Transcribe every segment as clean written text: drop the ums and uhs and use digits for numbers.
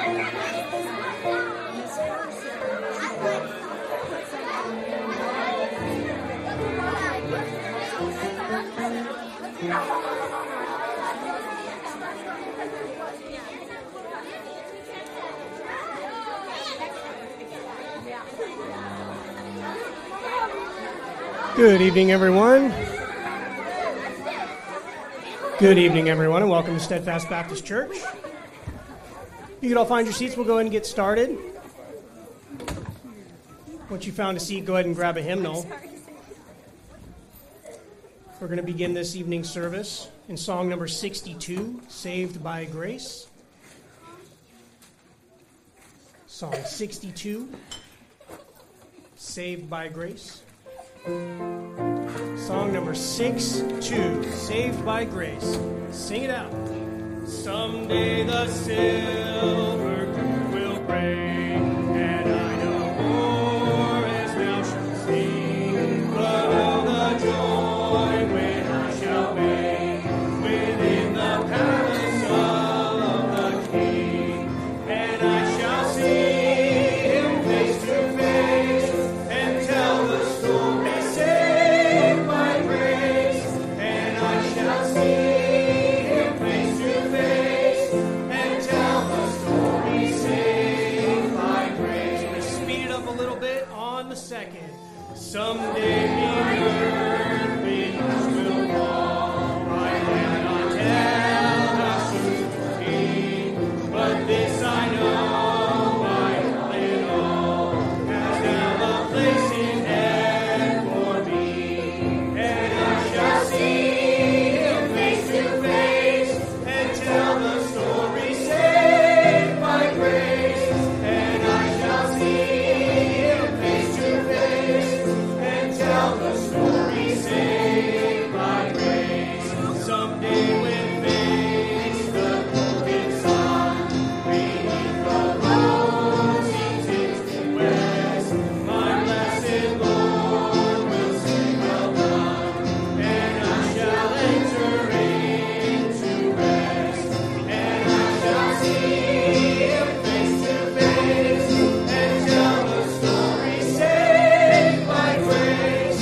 Good evening, everyone. Good evening, everyone, and welcome to Steadfast Baptist Church. You can all find your seats. We'll go ahead and get started. Once you found a seat, go ahead and grab a hymnal. We're going to begin this evening's service in song number 62, Saved by Grace. Song 62, Saved by Grace. Song number 6-2, Saved by Grace. Sing it out. Someday the silver will ring, and I no more as now shall sing, but will the joy when I shall reign within the palace of the King, and I shall see him face to face and tell the story. Someday the earth will fall. I cannot tell how soon it will be, but this I know, all in all, has now a place in heaven for me, and I shall see him face to face and tell the story saved by grace, and I shall see him face to face. Tell the story saved by grace. Someday when face the golden sun beneath the rosy tinted west, my blessed Lord will say, well done, and I shall enter into rest, and I shall see him face to face and tell the story saved by grace.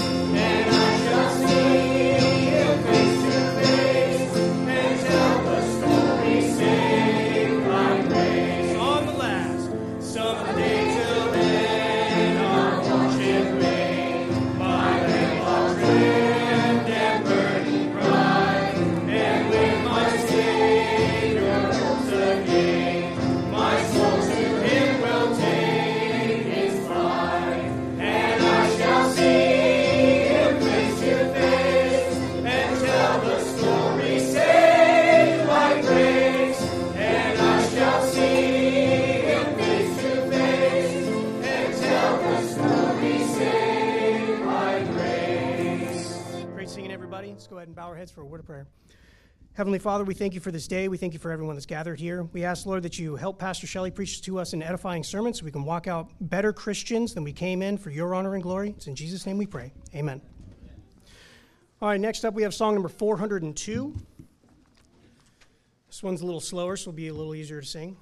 Let's go ahead and bow our heads for a word of prayer. Heavenly Father, we thank you for this day. We thank you for everyone that's gathered here. We ask, Lord, that you help Pastor Shelley preach to us an edifying sermon so we can walk out better Christians than we came in for your honor and glory. It's in Jesus' name we pray. Amen. All right, next up we have song number 402. This one's a little slower, so it'll be a little easier to sing.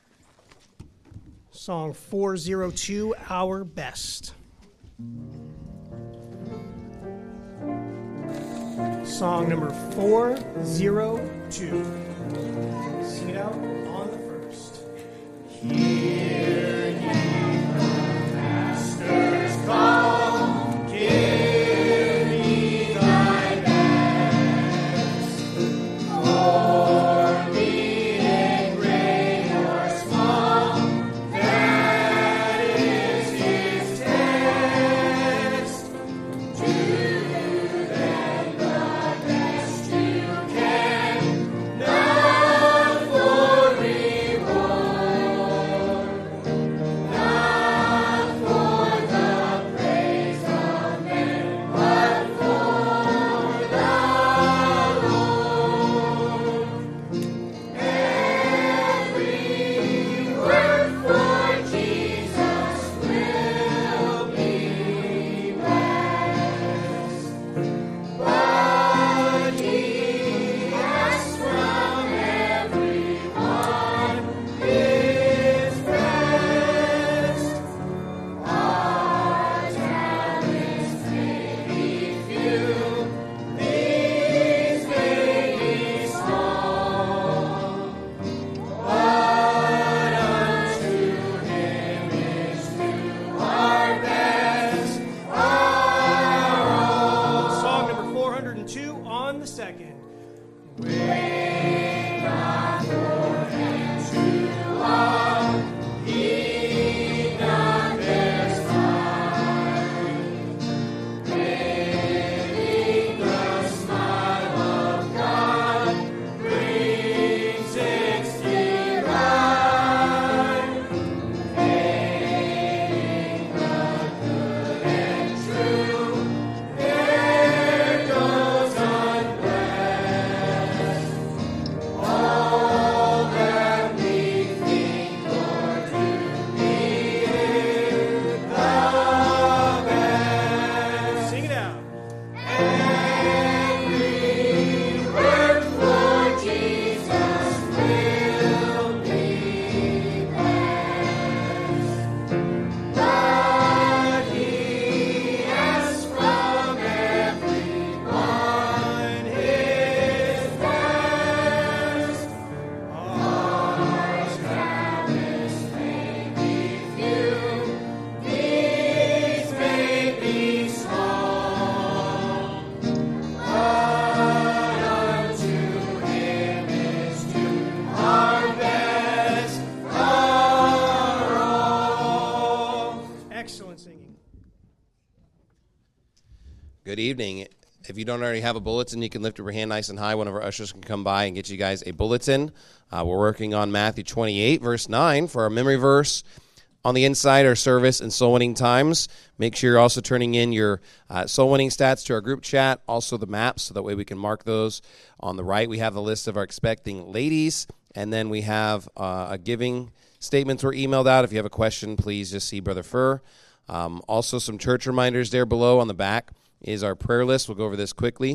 Song 402, Our Best. Song number 402. Sing it out on the first. Hear ye the Master's call. Give me thy best. For be it great or small, that is his test. Do then the best you can. No Good evening. If you don't already have a bulletin, you can lift up your hand nice and high. One of our ushers can come by and get you guys a bulletin. We're working on Matthew 28, verse 9 for our memory verse. On the inside are service and soul winning times. Make sure you're also turning in your soul winning stats to our group chat, also the maps, so that way we can mark those. On the right, we have the list of our expecting ladies, and then we have a giving statements were emailed out. If you have a question, please just see Brother Furr. Also, some church reminders there below on the back is our prayer list. We'll go over this quickly.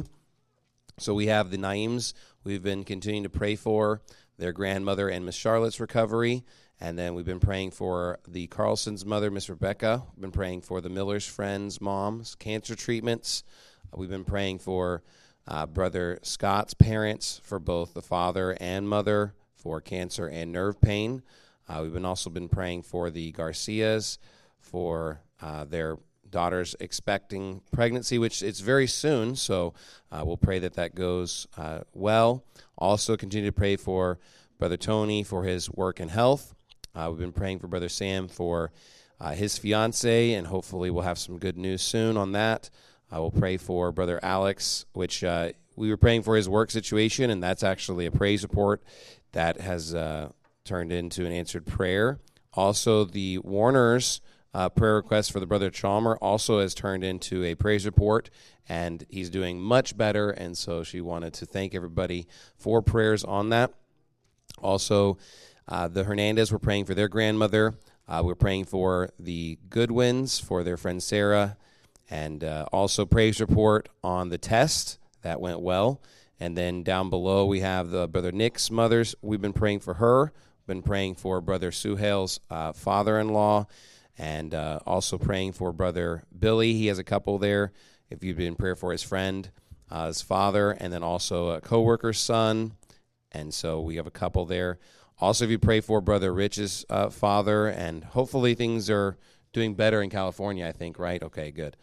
So we have the Naims we've been continuing to pray for, their grandmother and Miss Charlotte's recovery. And then we've been praying for the Carlson's mother, Miss Rebecca. We've been praying for the Miller's friend's mom's cancer treatments. We've been praying for Brother Scott's parents, for both the father and mother, for cancer and nerve pain. We've also been praying for the Garcias, for their daughter's expecting pregnancy, which it's very soon, so we'll pray that that goes well. Also continue to pray for Brother Tony for his work and health. We've been praying for Brother Sam for his fiance, and hopefully we'll have some good news soon on that. We'll pray for Brother Alex, which we were praying for his work situation, and that's actually a praise report that has turned into an answered prayer. Also, the Warners' prayer request for the Brother Chalmer also has turned into a praise report, and he's doing much better, and so she wanted to thank everybody for prayers on that. Also, the Hernandez were praying for their grandmother. We're praying for the Goodwins, for their friend Sarah, and also praise report on the test. That went well. And then down below we have the Brother Nick's mothers. We've been praying for her. Been praying for Brother Suhail's father-in-law, and also praying for Brother Billy. He has a couple there. If you've been in prayer for his friend, his father, and then also a co-worker's son. And so we have a couple there. Also, if you pray for Brother Rich's father, and hopefully things are doing better in California, I think, right? Okay, good.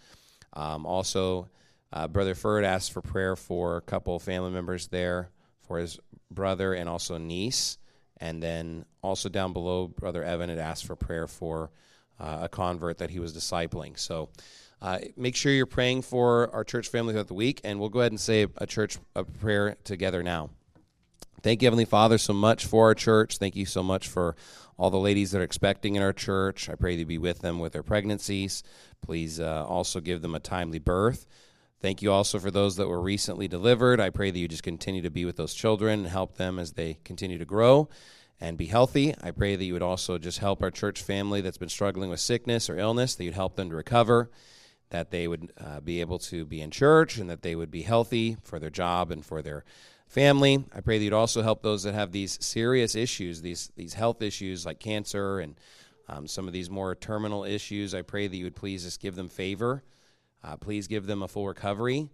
Also, Brother Ferd asked for prayer for a couple family members there, for his brother and also niece. And then also down below, Brother Evan had asked for prayer for a convert that he was discipling. So make sure you're praying for our church family throughout the week, and we'll go ahead and say a prayer together now. Thank you, Heavenly Father, so much for our church. Thank you so much for all the ladies that are expecting in our church. I pray that you be with them with their pregnancies. Please also give them a timely birth. Thank you also for those that were recently delivered. I pray that you just continue to be with those children and help them as they continue to grow and be healthy. I pray that you would also just help our church family that's been struggling with sickness or illness, that you'd help them to recover, that they would be able to be in church, and that they would be healthy for their job and for their family. I pray that you'd also help those that have these serious issues, these health issues like cancer and some of these more terminal issues. I pray that you would please just give them favor. Please give them a full recovery.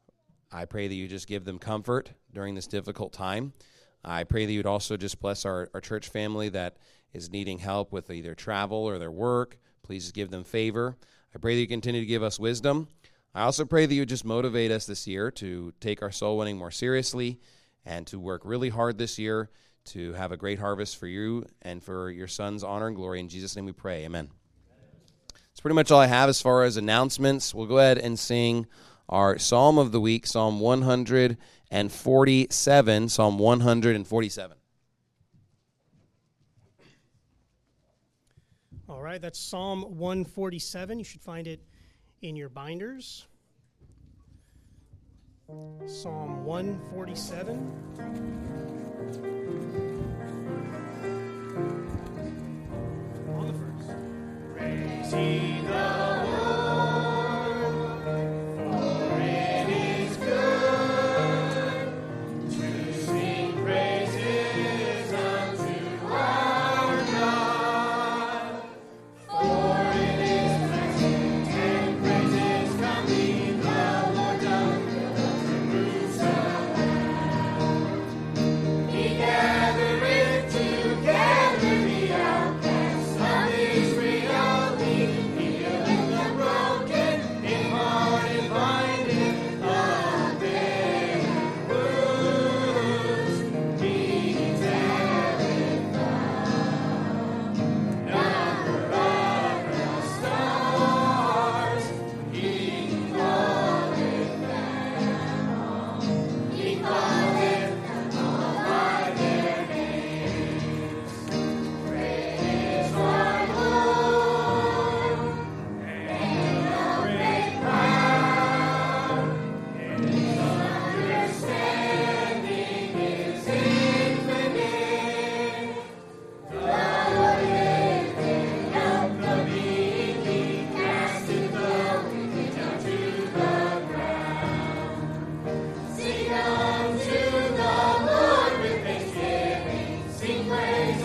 I pray that you just give them comfort during this difficult time. I pray that you'd also just bless our church family that is needing help with either travel or their work. Please just give them favor. I pray that you continue to give us wisdom. I also pray that you just motivate us this year to take our soul winning more seriously and to work really hard this year to have a great harvest for you and for your son's honor and glory. In Jesus' name we pray. Amen. That's pretty much all I have as far as announcements. We'll go ahead and sing our Psalm of the Week, Psalm 147, Psalm 147. All right, that's Psalm 147. You should find it in your binders. Psalm 147. On the first. Praise ye the Lord, for it is good to sing praises unto our God. For it is pleasant and praises coming the Lord doth Jerusalem. He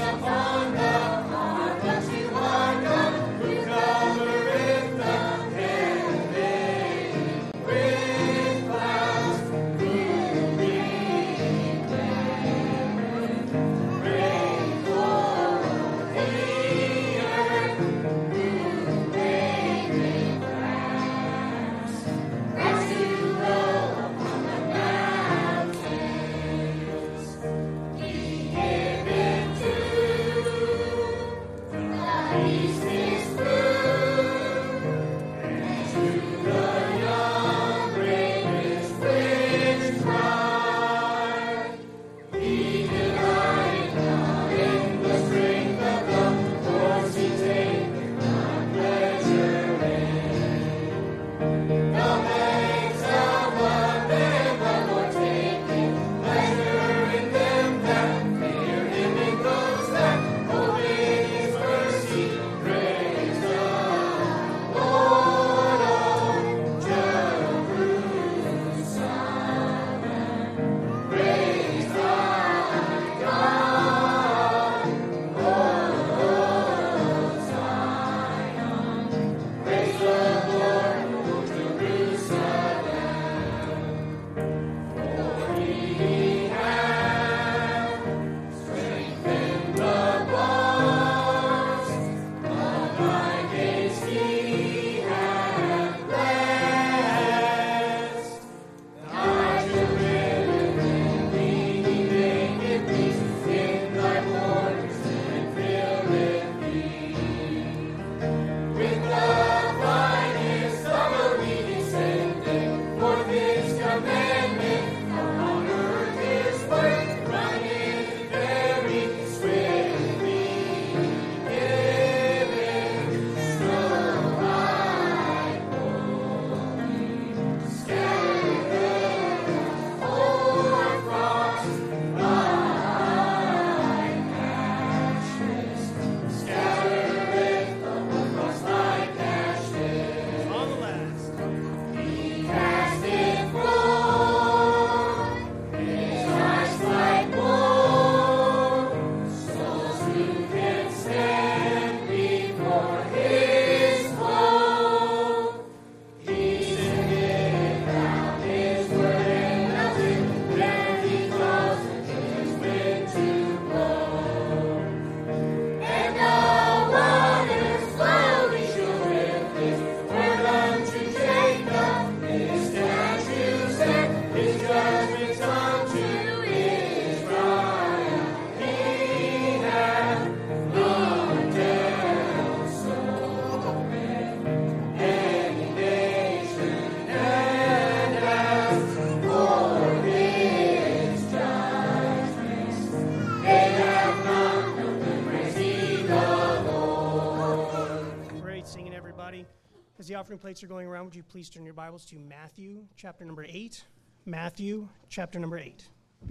As the offering plates are going around, would you please turn your Bibles to Matthew chapter number 8? Matthew chapter number 8.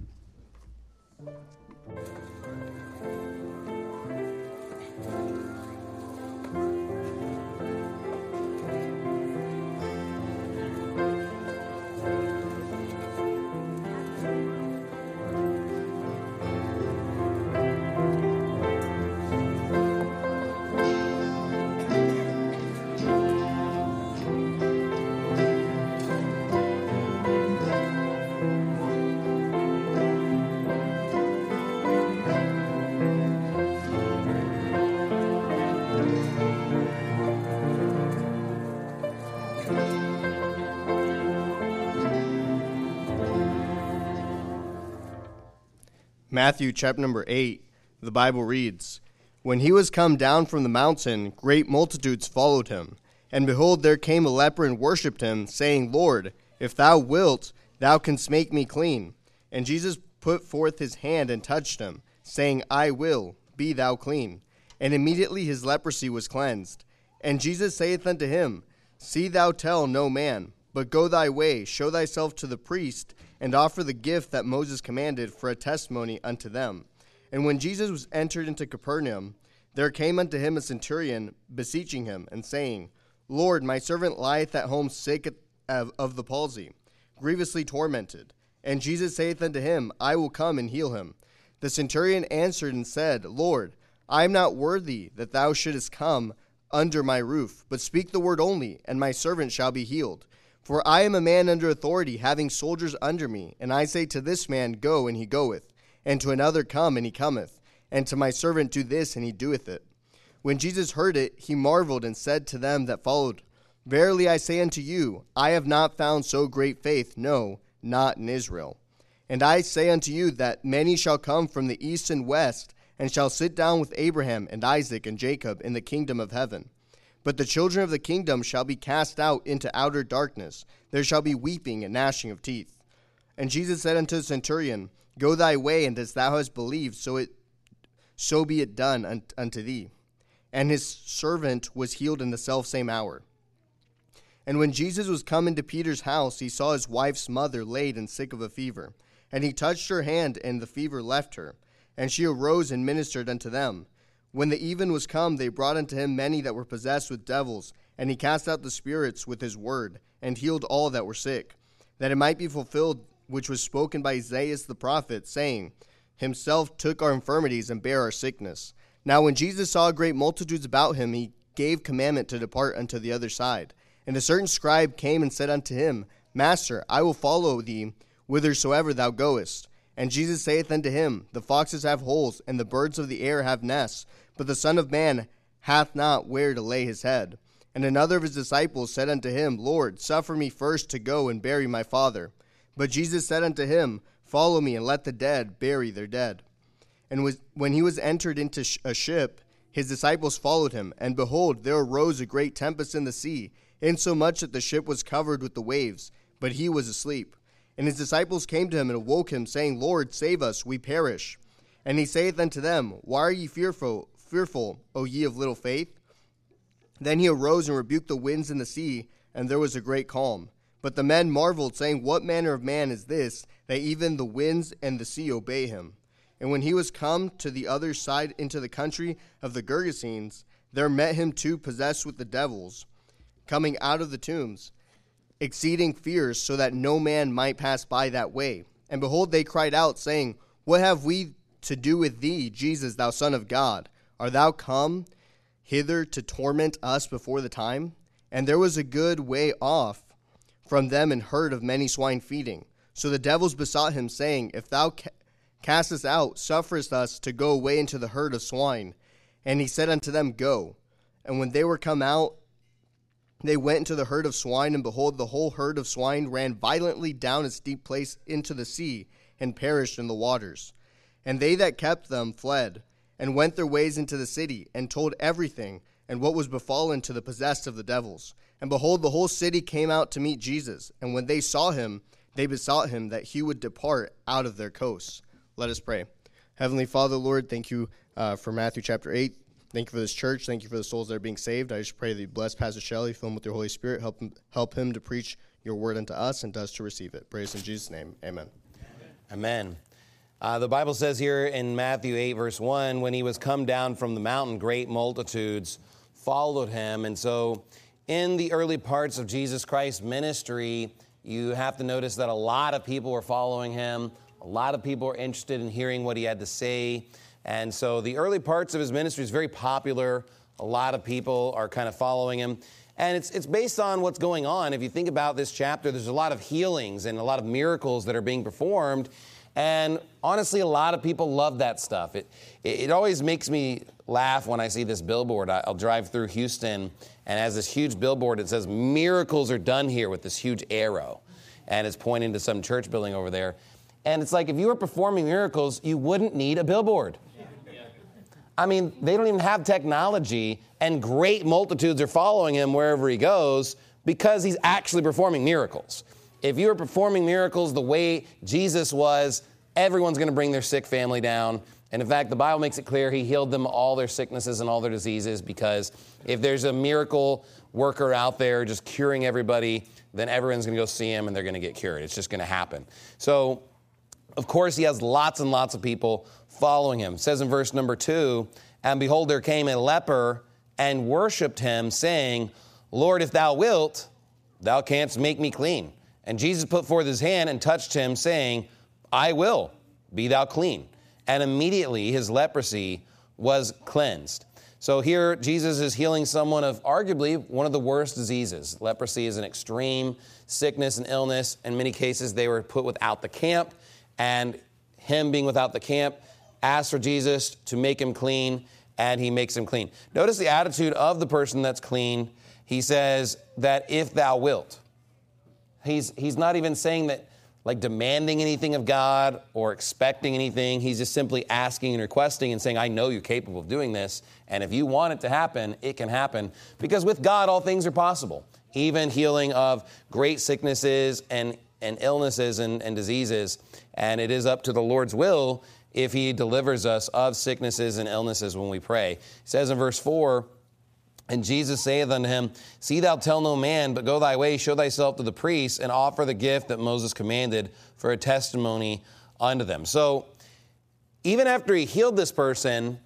Matthew chapter number 8, the Bible reads, When he was come down from the mountain, great multitudes followed him. And behold, there came a leper and worshipped him, saying, Lord, if thou wilt, thou canst make me clean. And Jesus put forth his hand and touched him, saying, I will, be thou clean. And immediately his leprosy was cleansed. And Jesus saith unto him, See thou tell no man, but go thy way, show thyself to the priest, and offer the gift that Moses commanded for a testimony unto them. And when Jesus was entered into Capernaum, there came unto him a centurion, beseeching him, and saying, Lord, my servant lieth at home sick of the palsy, grievously tormented. And Jesus saith unto him, I will come and heal him. The centurion answered and said, Lord, I am not worthy that thou shouldest come under my roof, but speak the word only, and my servant shall be healed. For I am a man under authority, having soldiers under me, and I say to this man, Go, and he goeth, and to another, Come, and he cometh, and to my servant, Do this, and he doeth it. When Jesus heard it, he marveled, and said to them that followed, Verily I say unto you, I have not found so great faith, no, not in Israel. And I say unto you that many shall come from the east and west, and shall sit down with Abraham and Isaac and Jacob in the kingdom of heaven. But the children of the kingdom shall be cast out into outer darkness. There shall be weeping and gnashing of teeth. And Jesus said unto the centurion, Go thy way, and as thou hast believed, so be it done unto thee. And his servant was healed in the selfsame hour. And when Jesus was come into Peter's house, he saw his wife's mother laid and sick of a fever. And he touched her hand, and the fever left her. And she arose and ministered unto them. When the even was come, they brought unto him many that were possessed with devils, and he cast out the spirits with his word, and healed all that were sick, that it might be fulfilled which was spoken by Isaiah the prophet, saying, Himself took our infirmities and bare our sickness. Now when Jesus saw great multitudes about him, he gave commandment to depart unto the other side. And a certain scribe came and said unto him, Master, I will follow thee whithersoever thou goest. And Jesus saith unto him, The foxes have holes, and the birds of the air have nests, but the Son of Man hath not where to lay his head. And another of his disciples said unto him, Lord, suffer me first to go and bury my father. But Jesus said unto him, Follow me, and let the dead bury their dead. And when he was entered into a ship, his disciples followed him. And behold, there arose a great tempest in the sea, insomuch that the ship was covered with the waves, but he was asleep. And his disciples came to him and awoke him, saying, Lord, save us, we perish. And he saith unto them, Why are ye fearful, O ye of little faith? Then he arose and rebuked the winds and the sea, and there was a great calm. But the men marveled, saying, What manner of man is this, that even the winds and the sea obey him? And when he was come to the other side into the country of the Gergesenes, there met him two possessed with the devils, coming out of the tombs, exceeding fierce, so that no man might pass by that way. And behold, they cried out, saying, What have we to do with thee, Jesus, thou Son of God? Art thou come hither to torment us before the time? And there was a good way off from them an herd of many swine feeding. So the devils besought him, saying, If thou cast us out, sufferest us to go away into the herd of swine. And he said unto them, Go. And when they were come out, they went into the herd of swine, and behold, the whole herd of swine ran violently down a steep place into the sea, and perished in the waters. And they that kept them fled, and went their ways into the city, and told everything, and what was befallen to the possessed of the devils. And behold, the whole city came out to meet Jesus. And when they saw him, they besought him that he would depart out of their coasts. Let us pray. Heavenly Father, Lord, thank you for Matthew chapter 8. Thank you for this church. Thank you for the souls that are being saved. I just pray that you bless Pastor Shelley, fill him with your Holy Spirit, help him to preach your word unto us and to us to receive it. Praise in Jesus' name. Amen. Amen. The Bible says here in Matthew 8, verse 1, when he was come down from the mountain, great multitudes followed him. And so in the early parts of Jesus Christ's ministry, you have to notice that a lot of people were following him. A lot of people were interested in hearing what he had to say. And so the early parts of his ministry is very popular. A lot of people are kind of following him. And it's based on what's going on. If you think about this chapter, there's a lot of healings and a lot of miracles that are being performed. And honestly, a lot of people love that stuff. It always makes me laugh when I see this billboard. I'll drive through Houston, and as this huge billboard, it says, miracles are done here with this huge arrow. And it's pointing to some church building over there. And it's like, if you were performing miracles, you wouldn't need a billboard. I mean, they don't even have technology, and great multitudes are following him wherever he goes because he's actually performing miracles. If you were performing miracles the way Jesus was, everyone's going to bring their sick family down. And in fact, the Bible makes it clear he healed them all their sicknesses and all their diseases, because if there's a miracle worker out there just curing everybody, then everyone's going to go see him and they're going to get cured. It's just going to happen. So, of course, he has lots and lots of people following him. It says in verse number 2, and behold, there came a leper and worshipped him, saying, Lord, if thou wilt, thou canst make me clean. And Jesus put forth his hand and touched him, saying, I will, be thou clean. and immediately his leprosy was cleansed. So here, Jesus is healing someone of arguably one of the worst diseases. Leprosy is an extreme sickness and illness. In many cases, they were put without the camp, and him being without the camp asks for Jesus to make him clean, and he makes him clean. Notice the attitude of the person that's clean. He says that if thou wilt. He's not even saying that, like demanding anything of God or expecting anything. He's just simply asking and requesting and saying, I know you're capable of doing this. And if you want it to happen, it can happen. Because with God, all things are possible. Even healing of great sicknesses and illnesses and diseases. And it is up to the Lord's will if he delivers us of sicknesses and illnesses when we pray. It says in verse 4, and Jesus saith unto him, see thou tell no man, but go thy way, show thyself to the priests, and offer the gift that Moses commanded for a testimony unto them. So even after he healed this person,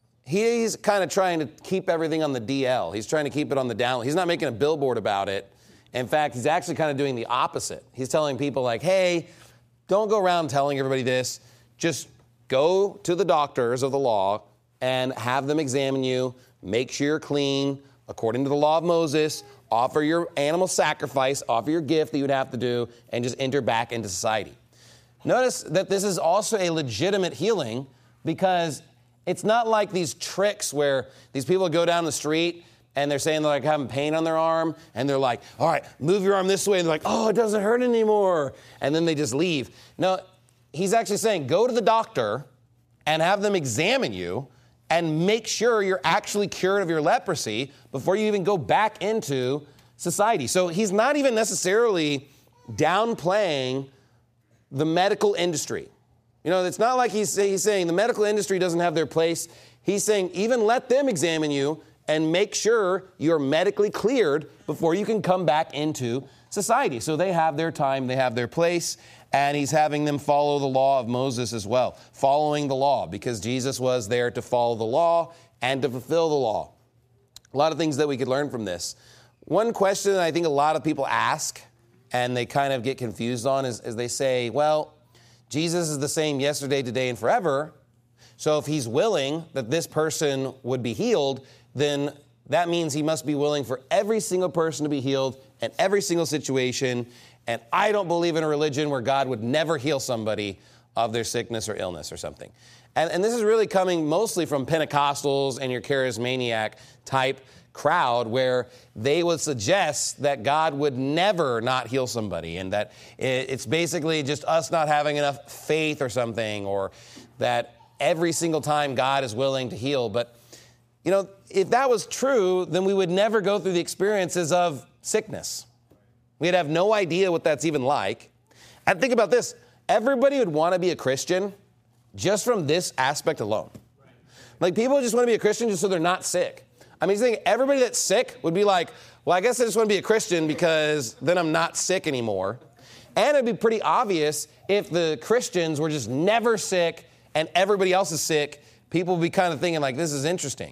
he's kind of trying to keep everything on the DL. He's trying to keep it on the down. He's not making a billboard about it. In fact, he's actually kind of doing the opposite. He's telling people like, hey, don't go around telling everybody this. Just go to the doctors of the law and have them examine you. Make sure you're clean according to the law of Moses. Offer your animal sacrifice. Offer your gift that you would have to do. And just enter back into society. Notice that this is also a legitimate healing because it's not like these tricks where these people go down the street and they're saying they're like having pain on their arm. And they're like, all right, move your arm this way. And they're like, oh, it doesn't hurt anymore. And then they just leave. No, he's actually saying go to the doctor and have them examine you and make sure you're actually cured of your leprosy before you even go back into society. So he's not even necessarily downplaying the medical industry. You know, it's not like he's saying the medical industry doesn't have their place. He's saying even let them examine you and make sure you're medically cleared before you can come back into society. So they have their time, they have their place. And he's having them follow the law of Moses as well, following the law, because Jesus was there to follow the law and to fulfill the law. A lot of things that we could learn from this. One question that I think a lot of people ask, and they kind of get confused on, is they say, well, Jesus is the same yesterday, today, and forever. So if he's willing that this person would be healed, then that means he must be willing for every single person to be healed in every single situation. And I don't believe in a religion where God would never heal somebody of their sickness or illness or something. And this is really coming mostly from Pentecostals and your charismaniac type crowd where they would suggest that God would never not heal somebody and that it's basically just us not having enough faith or something, or that every single time God is willing to heal. But, you know, if that was true, then we would never go through the experiences of sickness. We'd have no idea what that's even like. And think about this. Everybody would want to be a Christian just from this aspect alone. Like, people just want to be a Christian just so they're not sick. I mean, you think everybody that's sick would be like, well, I guess I just want to be a Christian because then I'm not sick anymore. And it'd be pretty obvious if the Christians were just never sick and everybody else is sick, people would be kind of thinking like, this is interesting.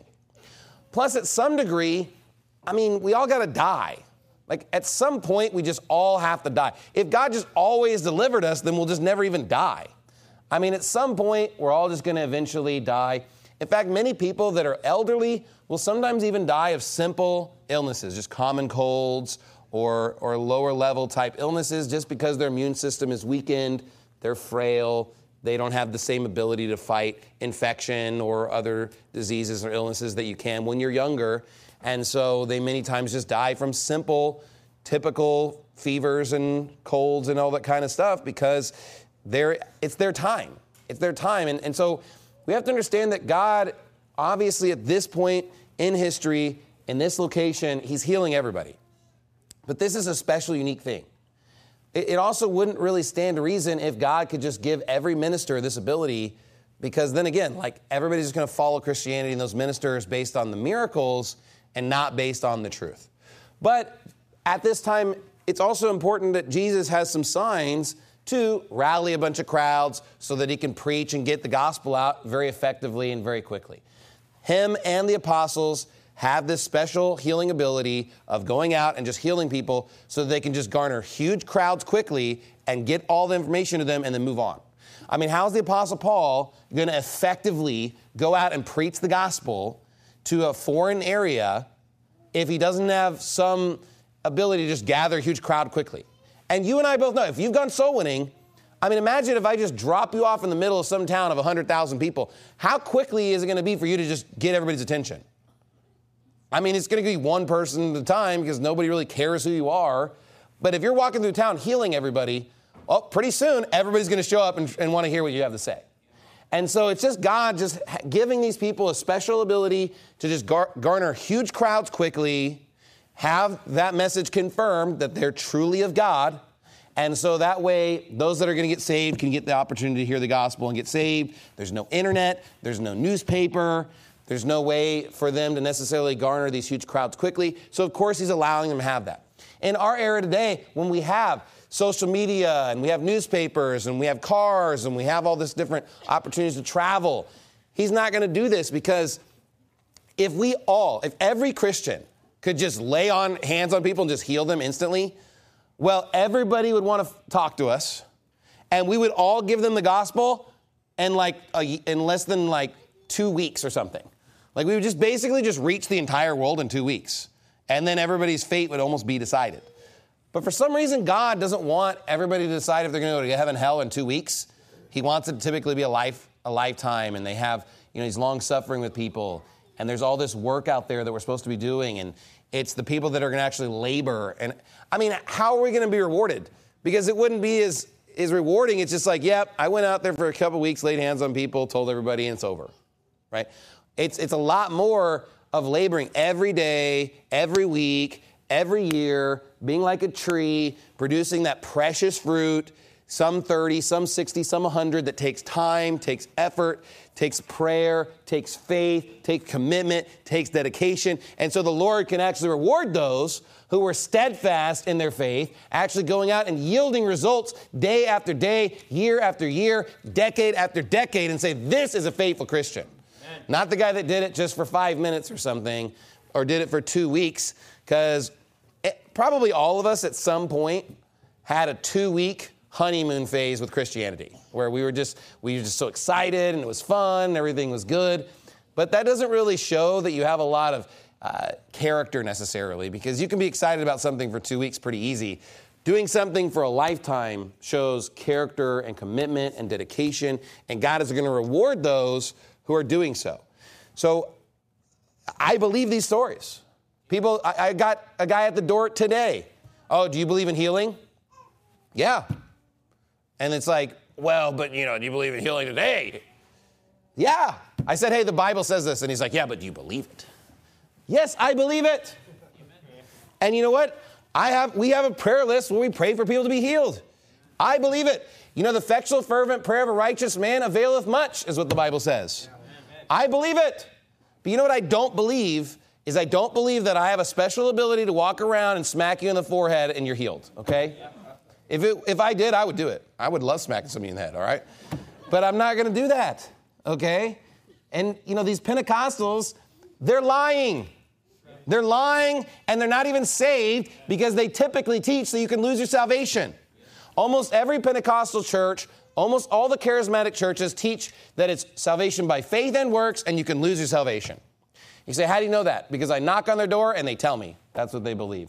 Plus, at some degree, I mean, we all got to die. Like, at some point, we just all have to die. If God just always delivered us, then we'll just never even die. I mean, at some point, we're all just going to eventually die. In fact, many people that are elderly will sometimes even die of simple illnesses, just common colds or lower level type illnesses, just because their immune system is weakened, they're frail, they don't have the same ability to fight infection or other diseases or illnesses that you can when you're younger. And so they many times just die from simple, typical fevers and colds and all that kind of stuff because it's their time. It's their time. And so we have to understand that God, obviously at this point in history, in this location, he's healing everybody. But this is a special, unique thing. It also wouldn't really stand to reason if God could just give every minister this ability, because then again, like, everybody's just going to follow Christianity and those ministers based on the miracles and not based on the truth. But at this time, it's also important that Jesus has some signs to rally a bunch of crowds so that he can preach and get the gospel out very effectively and very quickly. Him and the apostles have this special healing ability of going out and just healing people so that they can just garner huge crowds quickly and get all the information to them and then move on. I mean, how's the Apostle Paul going to effectively go out and preach the gospel to a foreign area if he doesn't have some ability to just gather a huge crowd quickly? And you and I both know, if you've gone soul winning, I mean, imagine if I just drop you off in the middle of some town of 100,000 people. How quickly is it going to be for you to just get everybody's attention? I mean, it's going to be one person at a time because nobody really cares who you are. But if you're walking through town healing everybody, well, pretty soon everybody's going to show up and want to hear what you have to say. And so it's just God just giving these people a special ability to just garner huge crowds quickly, have that message confirmed that they're truly of God. And so that way, those that are going to get saved can get the opportunity to hear the gospel and get saved. There's no internet. There's no newspaper. There's no way for them to necessarily garner these huge crowds quickly. So, of course, he's allowing them to have that. In our era today, when we have social media and we have newspapers and we have cars and we have all this different opportunities to travel, he's not going to do this because if every Christian could just lay on hands on people and just heal them instantly, well, everybody would want to talk to us and we would all give them the gospel in less than 2 weeks or something. Like we would just basically just reach the entire world in 2 weeks. And then everybody's fate would almost be decided. But for some reason, God doesn't want everybody to decide if they're going to go to heaven and hell in 2 weeks. He wants it to typically be a lifetime. And they have, he's long suffering with people. And there's all this work out there that we're supposed to be doing. And it's the people that are going to actually labor. And I mean, how are we going to be rewarded? Because it wouldn't be as rewarding. It's just like, yep, I went out there for a couple weeks, laid hands on people, told everybody, and it's over. Right? It's a lot more of laboring every day, every week, every year, being like a tree, producing that precious fruit, some 30, some 60, some 100, that takes time, takes effort, takes prayer, takes faith, takes commitment, takes dedication. And so the Lord can actually reward those who were steadfast in their faith, actually going out and yielding results day after day, year after year, decade after decade, and say, this is a faithful Christian. Not the guy that did it just for 5 minutes or something, or did it for 2 weeks, because probably all of us at some point had a 2-week honeymoon phase with Christianity, where we were just so excited and it was fun, and everything was good. But that doesn't really show that you have a lot of character necessarily, because you can be excited about something for 2 weeks pretty easy. Doing something for a lifetime shows character and commitment and dedication, and God is going to reward those who are doing so. So I believe these stories. People, I got a guy at the door today. Oh, do you believe in healing? Yeah. And it's like, well, but do you believe in healing today? Yeah. I said, hey, the Bible says this. And he's like, yeah, but do you believe it? Yes, I believe it. And you know what? We have a prayer list where we pray for people to be healed. I believe it. The effectual, fervent prayer of a righteous man availeth much, is what the Bible says. I believe it. But you know what I don't believe is I don't believe that I have a special ability to walk around and smack you in the forehead and you're healed, okay? If I did, I would do it. I would love smacking somebody in the head, all right? But I'm not going to do that, okay? And, these Pentecostals, they're lying. They're lying, and they're not even saved because they typically teach that you can lose your salvation. Almost every Pentecostal church, almost all the charismatic churches teach that it's salvation by faith and works, and you can lose your salvation. You say, how do you know that? Because I knock on their door and they tell me. That's what they believe.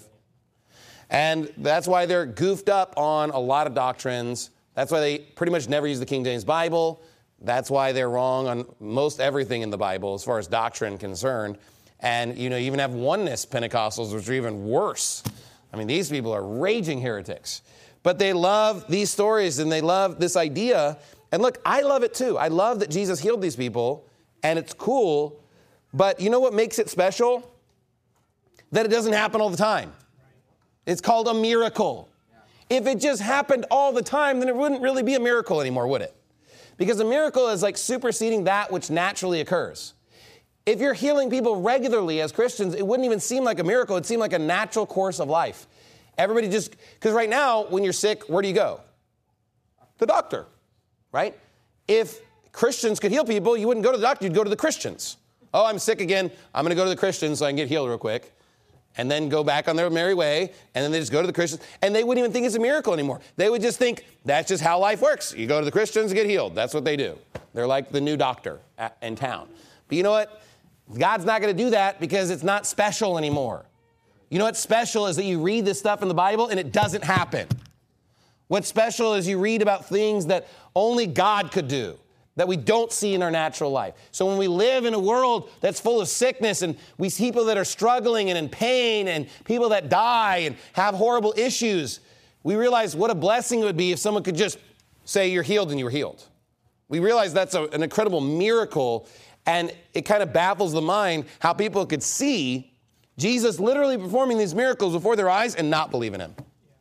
And that's why they're goofed up on a lot of doctrines. That's why they pretty much never use the King James Bible. That's why they're wrong on most everything in the Bible as far as doctrine concerned. And, you even have oneness Pentecostals, which are even worse. I mean, these people are raging heretics. But they love these stories and they love this idea. And look, I love it too. I love that Jesus healed these people, and it's cool. But you know what makes it special? That it doesn't happen all the time. It's called a miracle. If it just happened all the time, then it wouldn't really be a miracle anymore, would it? Because a miracle is like superseding that which naturally occurs. If you're healing people regularly as Christians, it wouldn't even seem like a miracle. It'd seem like a natural course of life. Everybody because right now, when you're sick, where do you go? The doctor, right? If Christians could heal people, you wouldn't go to the doctor, you'd go to the Christians. Oh, I'm sick again. I'm going to go to the Christians so I can get healed real quick. and then go back on their merry way, and then they just go to the Christians, and they wouldn't even think it's a miracle anymore. They would just think that's just how life works. You go to the Christians, get healed. That's what they do. They're like the new doctor in town. But you know what? God's not going to do that because it's not special anymore. You know what's special is that you read this stuff in the Bible, and it doesn't happen. What's special is you read about things that only God could do, that we don't see in our natural life. So when we live in a world that's full of sickness and we see people that are struggling and in pain and people that die and have horrible issues, we realize what a blessing it would be if someone could just say you're healed and you were healed. We realize that's an incredible miracle, and it kind of baffles the mind how people could see Jesus literally performing these miracles before their eyes and not believe in him.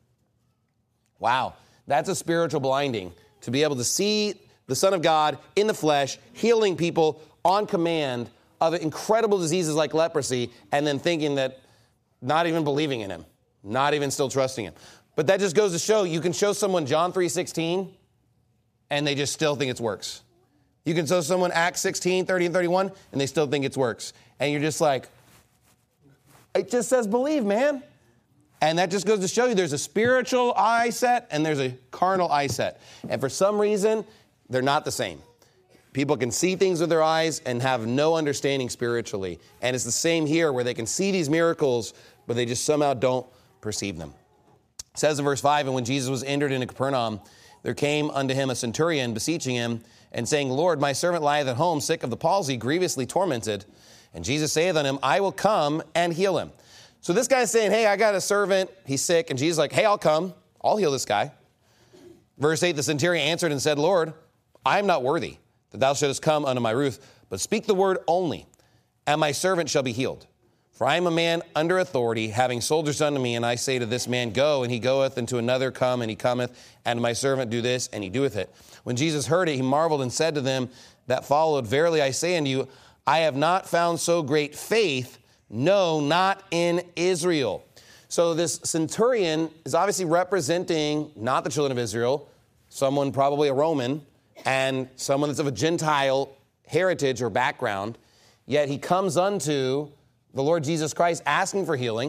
Wow, that's a spiritual blinding, to be able to see the Son of God in the flesh, healing people on command of incredible diseases like leprosy, and then thinking that, not even believing in him, not even still trusting him. But that just goes to show, you can show someone John 3:16, and they just still think it works. You can show someone Acts 16, 30 and 31, and they still think it works. And you're just like, it just says believe, man. And that just goes to show you there's a spiritual eye set and there's a carnal eye set. And for some reason, they're not the same. People can see things with their eyes and have no understanding spiritually. And it's the same here, where they can see these miracles, but they just somehow don't perceive them. It says in verse 5, and when Jesus was entered into Capernaum, there came unto him a centurion, beseeching him, and saying, Lord, my servant lieth at home, sick of the palsy, grievously tormented. And Jesus saith unto him, I will come and heal him. So this guy's saying, hey, I got a servant, he's sick. And Jesus is like, hey, I'll come. I'll heal this guy. Verse 8, the centurion answered and said, Lord, I am not worthy that thou shouldest come unto my roof, but speak the word only, and my servant shall be healed. For I am a man under authority, having soldiers unto me, and I say to this man, go, and he goeth, and to another, come, and he cometh, and to my servant, do this, and he doeth it. When Jesus heard it, he marveled and said to them that followed, verily I say unto you, I have not found so great faith, no, not in Israel. So this centurion is obviously representing not the children of Israel, someone probably a Roman, and someone that's of a Gentile heritage or background, yet he comes unto the Lord Jesus Christ asking for healing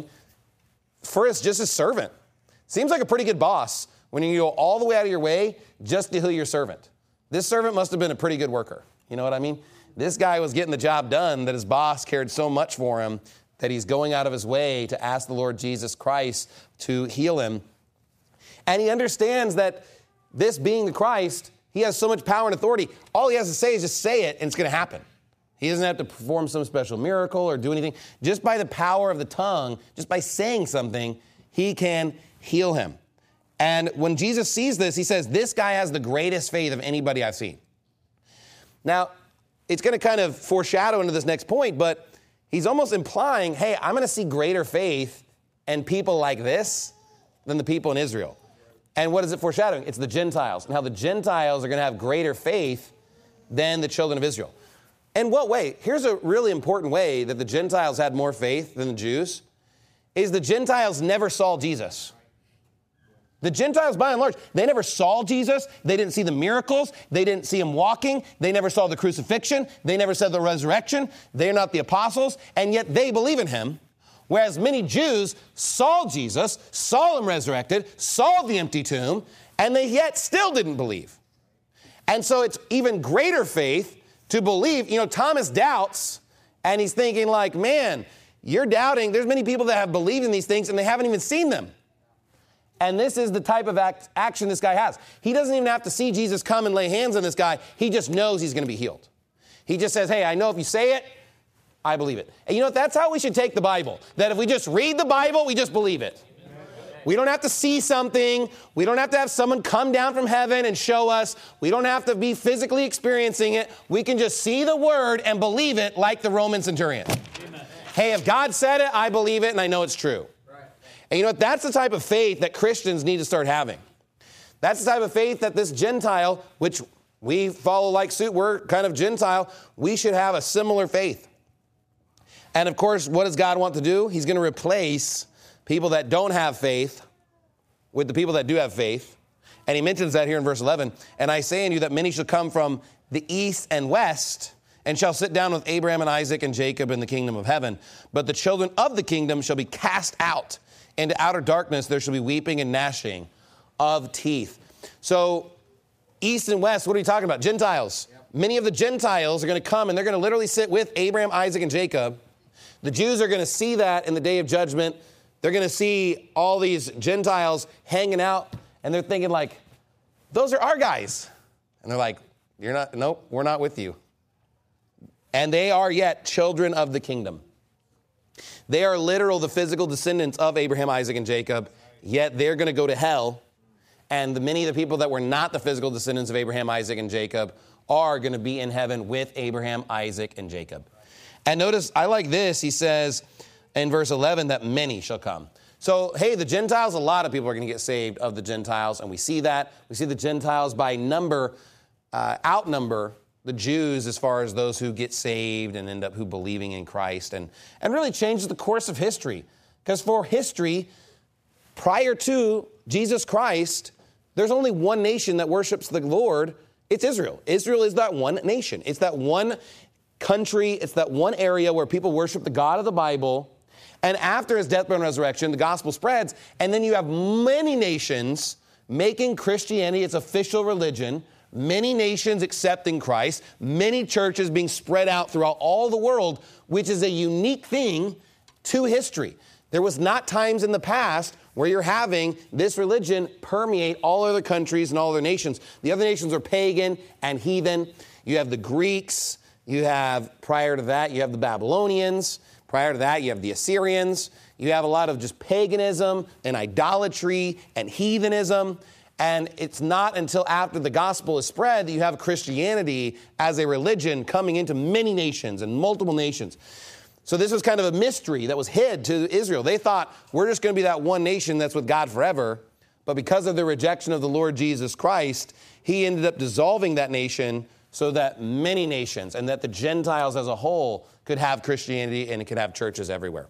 for just his servant. Seems like a pretty good boss when you go all the way out of your way just to heal your servant. This servant must have been a pretty good worker. You know what I mean? This guy was getting the job done that his boss cared so much for him that he's going out of his way to ask the Lord Jesus Christ to heal him. And he understands that this being the Christ, he has so much power and authority. All he has to say is just say it and it's going to happen. He doesn't have to perform some special miracle or do anything. Just by the power of the tongue, just by saying something, he can heal him. And when Jesus sees this, he says, this guy has the greatest faith of anybody I've seen. Now, it's going to kind of foreshadow into this next point, but he's almost implying, hey, I'm going to see greater faith in people like this than the people in Israel. And what is it foreshadowing? It's the Gentiles, and how the Gentiles are going to have greater faith than the children of Israel. In what way? Here's a really important way that the Gentiles had more faith than the Jews, is the Gentiles never saw Jesus. The Gentiles, by and large, they never saw Jesus. They didn't see the miracles. They didn't see him walking. They never saw the crucifixion. They never saw the resurrection. They're not the apostles, and yet they believe in him. Whereas many Jews saw Jesus, saw him resurrected, saw the empty tomb, and they yet still didn't believe. And so it's even greater faith to believe. You know, Thomas doubts, and he's thinking like, man, you're doubting. There's many people that have believed in these things, and they haven't even seen them. And this is the type of action this guy has. He doesn't even have to see Jesus come and lay hands on this guy. He just knows he's going to be healed. He just says, hey, I know if you say it, I believe it. And you know what? That's how we should take the Bible. That if we just read the Bible, we just believe it. We don't have to see something. We don't have to have someone come down from heaven and show us. We don't have to be physically experiencing it. We can just see the word and believe it like the Roman centurion. Amen. Hey, if God said it, I believe it and I know it's true. And you know what? That's the type of faith that Christians need to start having. That's the type of faith that this Gentile, which we follow like suit, we're kind of Gentile, we should have a similar faith. And of course, what does God want to do? He's going to replace people that don't have faith with the people that do have faith. And he mentions that here in verse 11. And I say unto you that many shall come from the east and west and shall sit down with Abraham and Isaac and Jacob in the kingdom of heaven. But the children of the kingdom shall be cast out into outer darkness. There shall be weeping and gnashing of teeth. So east and west, what are you talking about? Gentiles. Yep. Many of the Gentiles are going to come and they're going to literally sit with Abraham, Isaac, and Jacob. The Jews are going to see that in the day of judgment. They're going to see all these Gentiles hanging out, and they're thinking like, those are our guys. And they're like, nope, we're not with you. And they are yet children of the kingdom. They are literal, the physical descendants of Abraham, Isaac, and Jacob, yet they're going to go to hell. And many of the people that were not the physical descendants of Abraham, Isaac, and Jacob are going to be in heaven with Abraham, Isaac, and Jacob. And notice, I like this. He says in verse 11 that many shall come. So, hey, the Gentiles, a lot of people are going to get saved of the Gentiles, and we see that. We see the Gentiles by number outnumber the Jews as far as those who get saved and end up who believing in Christ, and really changes the course of history. Because for history, prior to Jesus Christ, there's only one nation that worships the Lord. It's Israel. Israel is that one nation. It's that one country. It's that one area where people worship the God of the Bible. And after his death, burial, and resurrection, the gospel spreads. And then you have many nations making Christianity its official religion, many nations accepting Christ, many churches being spread out throughout all the world, which is a unique thing to history. There was not times in the past where you're having this religion permeate all other countries and all other nations. The other nations are pagan and heathen. You have the Greeks. You have, prior to that, you have the Babylonians. Prior to that, you have the Assyrians. You have a lot of just paganism and idolatry and heathenism. And it's not until after the gospel is spread that you have Christianity as a religion coming into many nations and multiple nations. So this was kind of a mystery that was hid to Israel. They thought, we're just going to be that one nation that's with God forever. But because of the rejection of the Lord Jesus Christ, he ended up dissolving that nation so that many nations and that the Gentiles as a whole could have Christianity and it could have churches everywhere.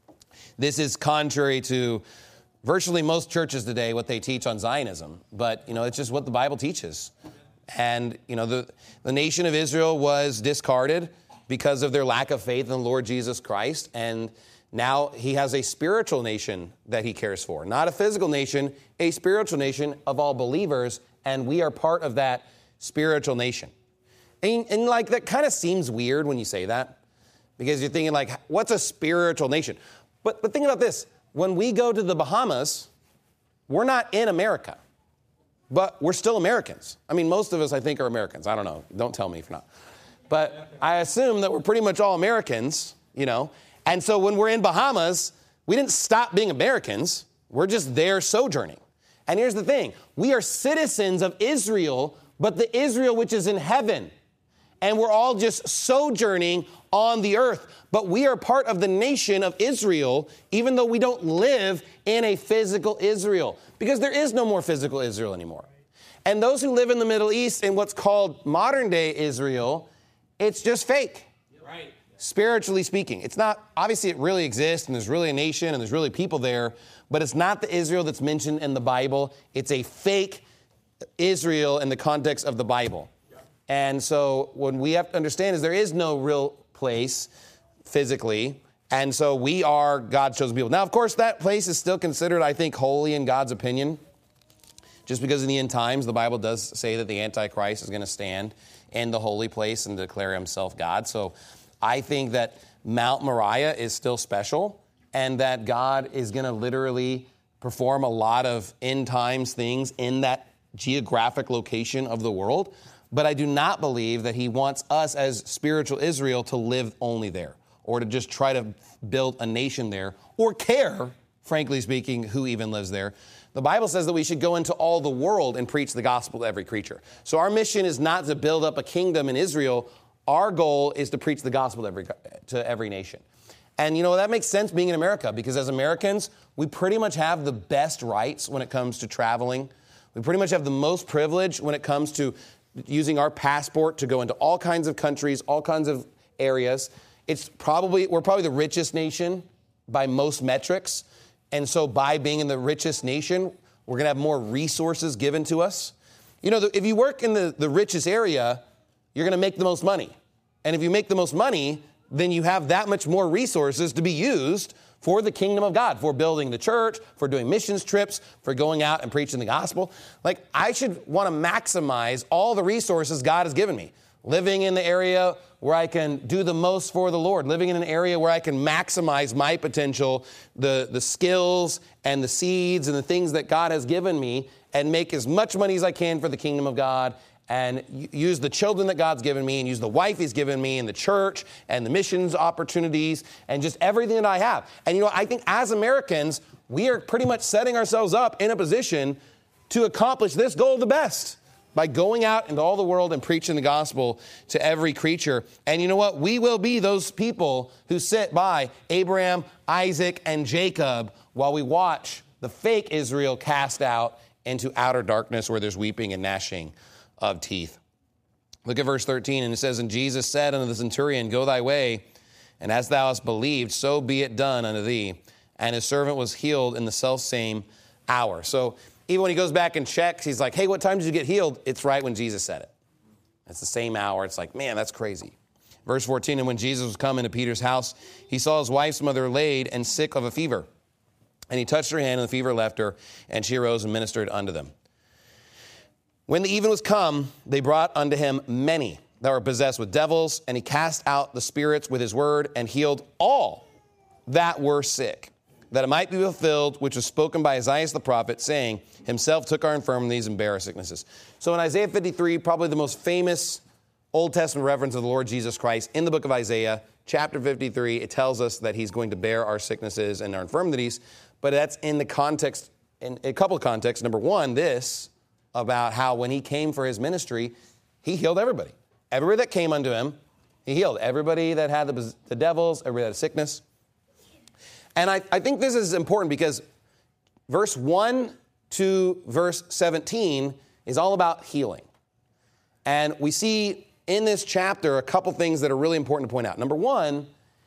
This is contrary to virtually most churches today, what they teach on Zionism. But, it's just what the Bible teaches. And, the nation of Israel was discarded because of their lack of faith in the Lord Jesus Christ. And now he has a spiritual nation that he cares for. Not a physical nation, a spiritual nation of all believers. And we are part of that spiritual nation. And that kind of seems weird when you say that. Because you're thinking what's a spiritual nation? But think about this. When we go to the Bahamas, we're not in America. But we're still Americans. I mean, most of us, I think, are Americans. I don't know. Don't tell me if not. But I assume that we're pretty much all Americans, And so when we're in Bahamas, we didn't stop being Americans. We're just there sojourning. And here's the thing. We are citizens of Israel, but the Israel which is in heaven. And we're all just sojourning on the earth. But we are part of the nation of Israel, even though we don't live in a physical Israel. Because there is no more physical Israel anymore. And those who live in the Middle East in what's called modern day Israel, it's just fake. Right. Spiritually speaking. It's not, obviously it really exists and there's really a nation and there's really people there, but it's not the Israel that's mentioned in the Bible. It's a fake Israel in the context of the Bible. Yeah. And so what we have to understand is there is no real place physically. And so we are God's chosen people. Now, of course, that place is still considered, I think, holy in God's opinion. Just because in the end times, the Bible does say that the Antichrist is going to stand in the holy place and declare himself God. So I think that Mount Moriah is still special and that God is going to literally perform a lot of end times things in that geographic location of the world. But I do not believe that he wants us as spiritual Israel to live only there or to just try to build a nation there or care, frankly speaking, who even lives there. The Bible says that we should go into all the world and preach the gospel to every creature. So our mission is not to build up a kingdom in Israel. Our goal is to preach the gospel to every nation. And, that makes sense being in America because as Americans, we pretty much have the best rights when it comes to traveling. We pretty much have the most privilege when it comes to using our passport to go into all kinds of countries, all kinds of areas. We're probably the richest nation by most metrics. And so by being in the richest nation, we're going to have more resources given to us. If you work in the richest area, you're going to make the most money. And if you make the most money, then you have that much more resources to be used for the kingdom of God, for building the church, for doing missions trips, for going out and preaching the gospel. Like, I should want to maximize all the resources God has given me. Living in the area where I can do the most for the Lord, living in an area where I can maximize my potential, the skills and the seeds and the things that God has given me, and make as much money as I can for the kingdom of God, and use the children that God's given me, and use the wife he's given me, and the church, and the missions opportunities, and just everything that I have. And I think as Americans, we are pretty much setting ourselves up in a position to accomplish this goal the best by going out into all the world and preaching the gospel to every creature. And you know what? We will be those people who sit by Abraham, Isaac, and Jacob while we watch the fake Israel cast out into outer darkness where there's weeping and gnashing of teeth. Look at verse 13, and it says, "And Jesus said unto the centurion, Go thy way, and as thou hast believed, so be it done unto thee. And his servant was healed in the selfsame hour." So even when he goes back and checks, he's like, "Hey, what time did you get healed?" It's right when Jesus said it. It's the same hour. It's like, man, that's crazy. Verse 14, "And when Jesus was come into Peter's house, he saw his wife's mother laid and sick of a fever. And he touched her hand, and the fever left her, and she arose and ministered unto them. When the even was come, they brought unto him many that were possessed with devils, and he cast out the spirits with his word, and healed all that were sick, that it might be fulfilled, which was spoken by Isaiah the prophet, saying, Himself took our infirmities and bare our sicknesses." So in Isaiah 53, probably the most famous Old Testament reference of the Lord Jesus Christ, in the book of Isaiah, chapter 53, it tells us that he's going to bear our sicknesses and our infirmities, but that's in the context, in a couple of contexts. Number one, this, about how when he came for his ministry, he healed everybody. Everybody that came unto him, he healed. Everybody that had the devils, everybody that had sickness. And I think this is important because verse 1 to verse 17 is all about healing. And we see in this chapter a couple things that are really important to point out. Number one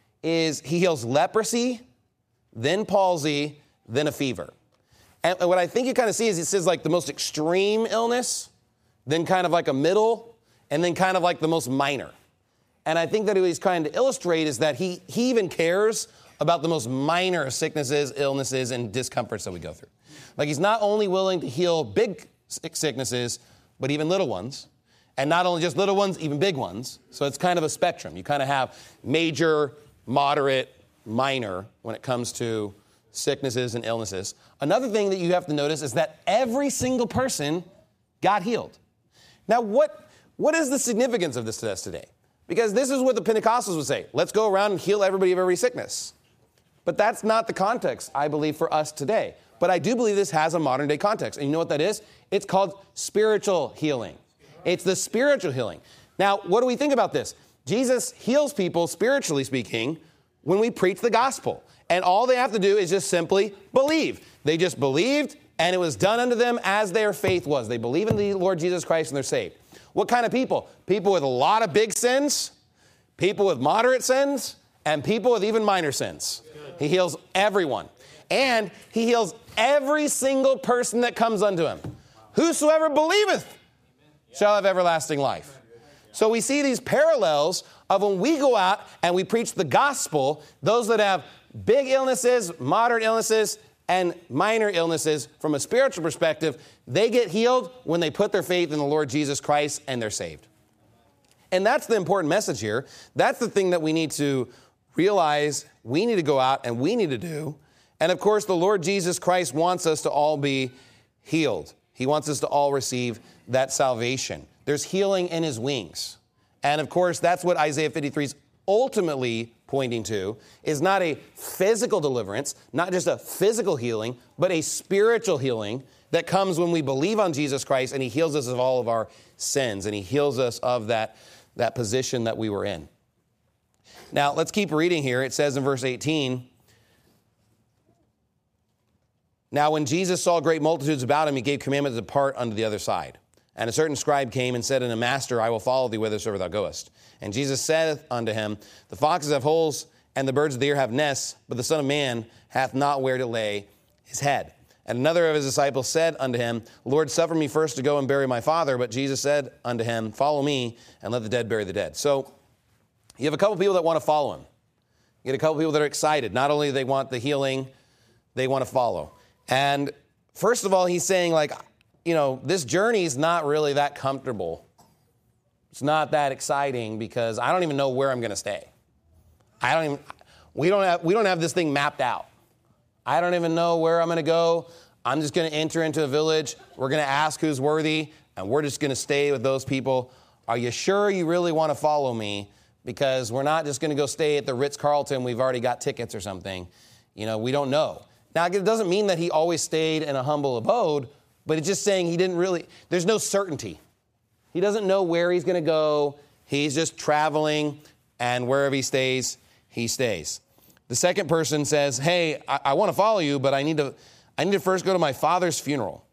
is he heals leprosy, then palsy, then a fever. And what I think you kind of see is it says like the most extreme illness, then kind of like a middle, and then kind of like the most minor. And I think that what he's trying to illustrate is that he even cares about the most minor sicknesses, illnesses, and discomforts that we go through. Like he's not only willing to heal big sicknesses, but even little ones. And not only just little ones, even big ones. So it's kind of a spectrum. You kind of have major, moderate, minor when it comes to sicknesses and illnesses. Another thing that you have to notice is that every single person got healed. Now, what is the significance of this to us today? Because this is what the Pentecostals would say. Let's go around and heal everybody of every sickness. But that's not the context, I believe, for us today. But I do believe this has a modern day context. And you know what that is? It's called spiritual healing. It's the spiritual healing. Now, what do we think about this? Jesus heals people, spiritually speaking, when we preach the gospel. And all they have to do is just simply believe. They just believed, and it was done unto them as their faith was. They believe in the Lord Jesus Christ, and they're saved. What kind of people? People with a lot of big sins, people with moderate sins, and people with even minor sins. He heals everyone. And he heals every single person that comes unto him. Whosoever believeth shall have everlasting life. So we see these parallels of when we go out and we preach the gospel, those that have big illnesses, moderate illnesses, and minor illnesses, from a spiritual perspective, they get healed when they put their faith in the Lord Jesus Christ and they're saved. And that's the important message here. That's the thing that we need to realize we need to go out and we need to do. And of course, the Lord Jesus Christ wants us to all be healed. He wants us to all receive that salvation. There's healing in his wings. And of course, that's what Isaiah 53 is ultimately pointing to, is not a physical deliverance, not just a physical healing, but a spiritual healing that comes when we believe on Jesus Christ and he heals us of all of our sins and he heals us of that position that we were in. Now, let's keep reading here. It says in verse 18, "Now when Jesus saw great multitudes about him, he gave commandment to depart unto the other side. And a certain scribe came and said unto him, Master, I will follow thee whithersoever thou goest. And Jesus saith unto him, The foxes have holes, and the birds of the air have nests, but the Son of Man hath not where to lay his head. And another of his disciples said unto him, Lord, suffer me first to go and bury my father. But Jesus said unto him, Follow me, and let the dead bury the dead." So You have a couple people that want to follow him. You get a couple people that are excited. Not only do they want the healing, they want to follow. And first of all, he's saying, like, this journey is not really that comfortable. It's not that exciting because I don't even know where I'm going to stay. We don't have this thing mapped out. I don't even know where I'm going to go. I'm just going to enter into a village. We're going to ask who's worthy, and we're just going to stay with those people. Are you sure you really want to follow me? Because we're not just going to go stay at the Ritz-Carlton. We've already got tickets or something. We don't know. Now, it doesn't mean that he always stayed in a humble abode, but it's just saying there's no certainty. He doesn't know where he's going to go. He's just traveling, and wherever he stays, he stays. The second person says, hey, I want to follow you, but I need to first go to my father's funeral.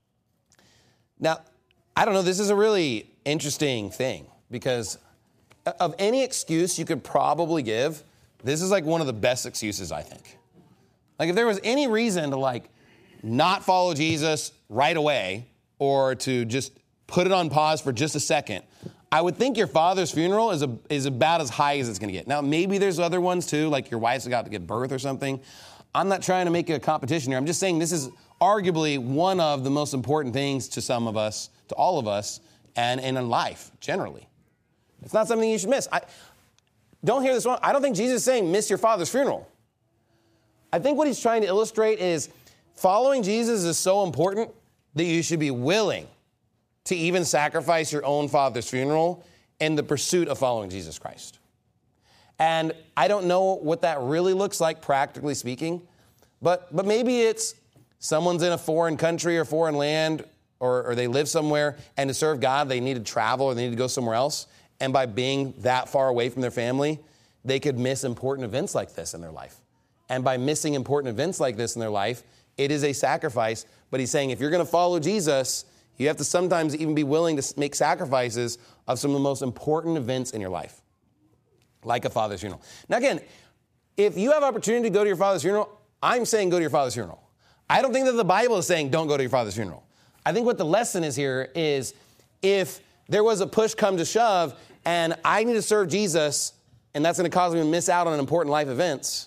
Now, I don't know, this is a really interesting thing because of any excuse you could probably give, this is like one of the best excuses, I think. Like if there was any reason to not follow Jesus right away or to just put it on pause for just a second, I would think your father's funeral is about as high as it's going to get. Now, maybe there's other ones too, like your wife's got to give birth or something. I'm not trying to make a competition here. I'm just saying this is arguably one of the most important things to some of us, to all of us, and in life generally. It's not something you should miss. Don't hear this wrong. I don't think Jesus is saying miss your father's funeral. I think what he's trying to illustrate is following Jesus is so important that you should be willing to even sacrifice your own father's funeral in the pursuit of following Jesus Christ. And I don't know what that really looks like, practically speaking, but maybe it's someone's in a foreign country or foreign land, or they live somewhere, and to serve God, they need to travel or they need to go somewhere else. And by being that far away from their family, they could miss important events like this in their life. And by missing important events like this in their life, it is a sacrifice. But he's saying if you're going to follow Jesus, you have to sometimes even be willing to make sacrifices of some of the most important events in your life, like a father's funeral. Now, again, if you have opportunity to go to your father's funeral, I'm saying go to your father's funeral. I don't think that the Bible is saying don't go to your father's funeral. I think what the lesson is here is if there was a push come to shove and I need to serve Jesus and that's going to cause me to miss out on important life events,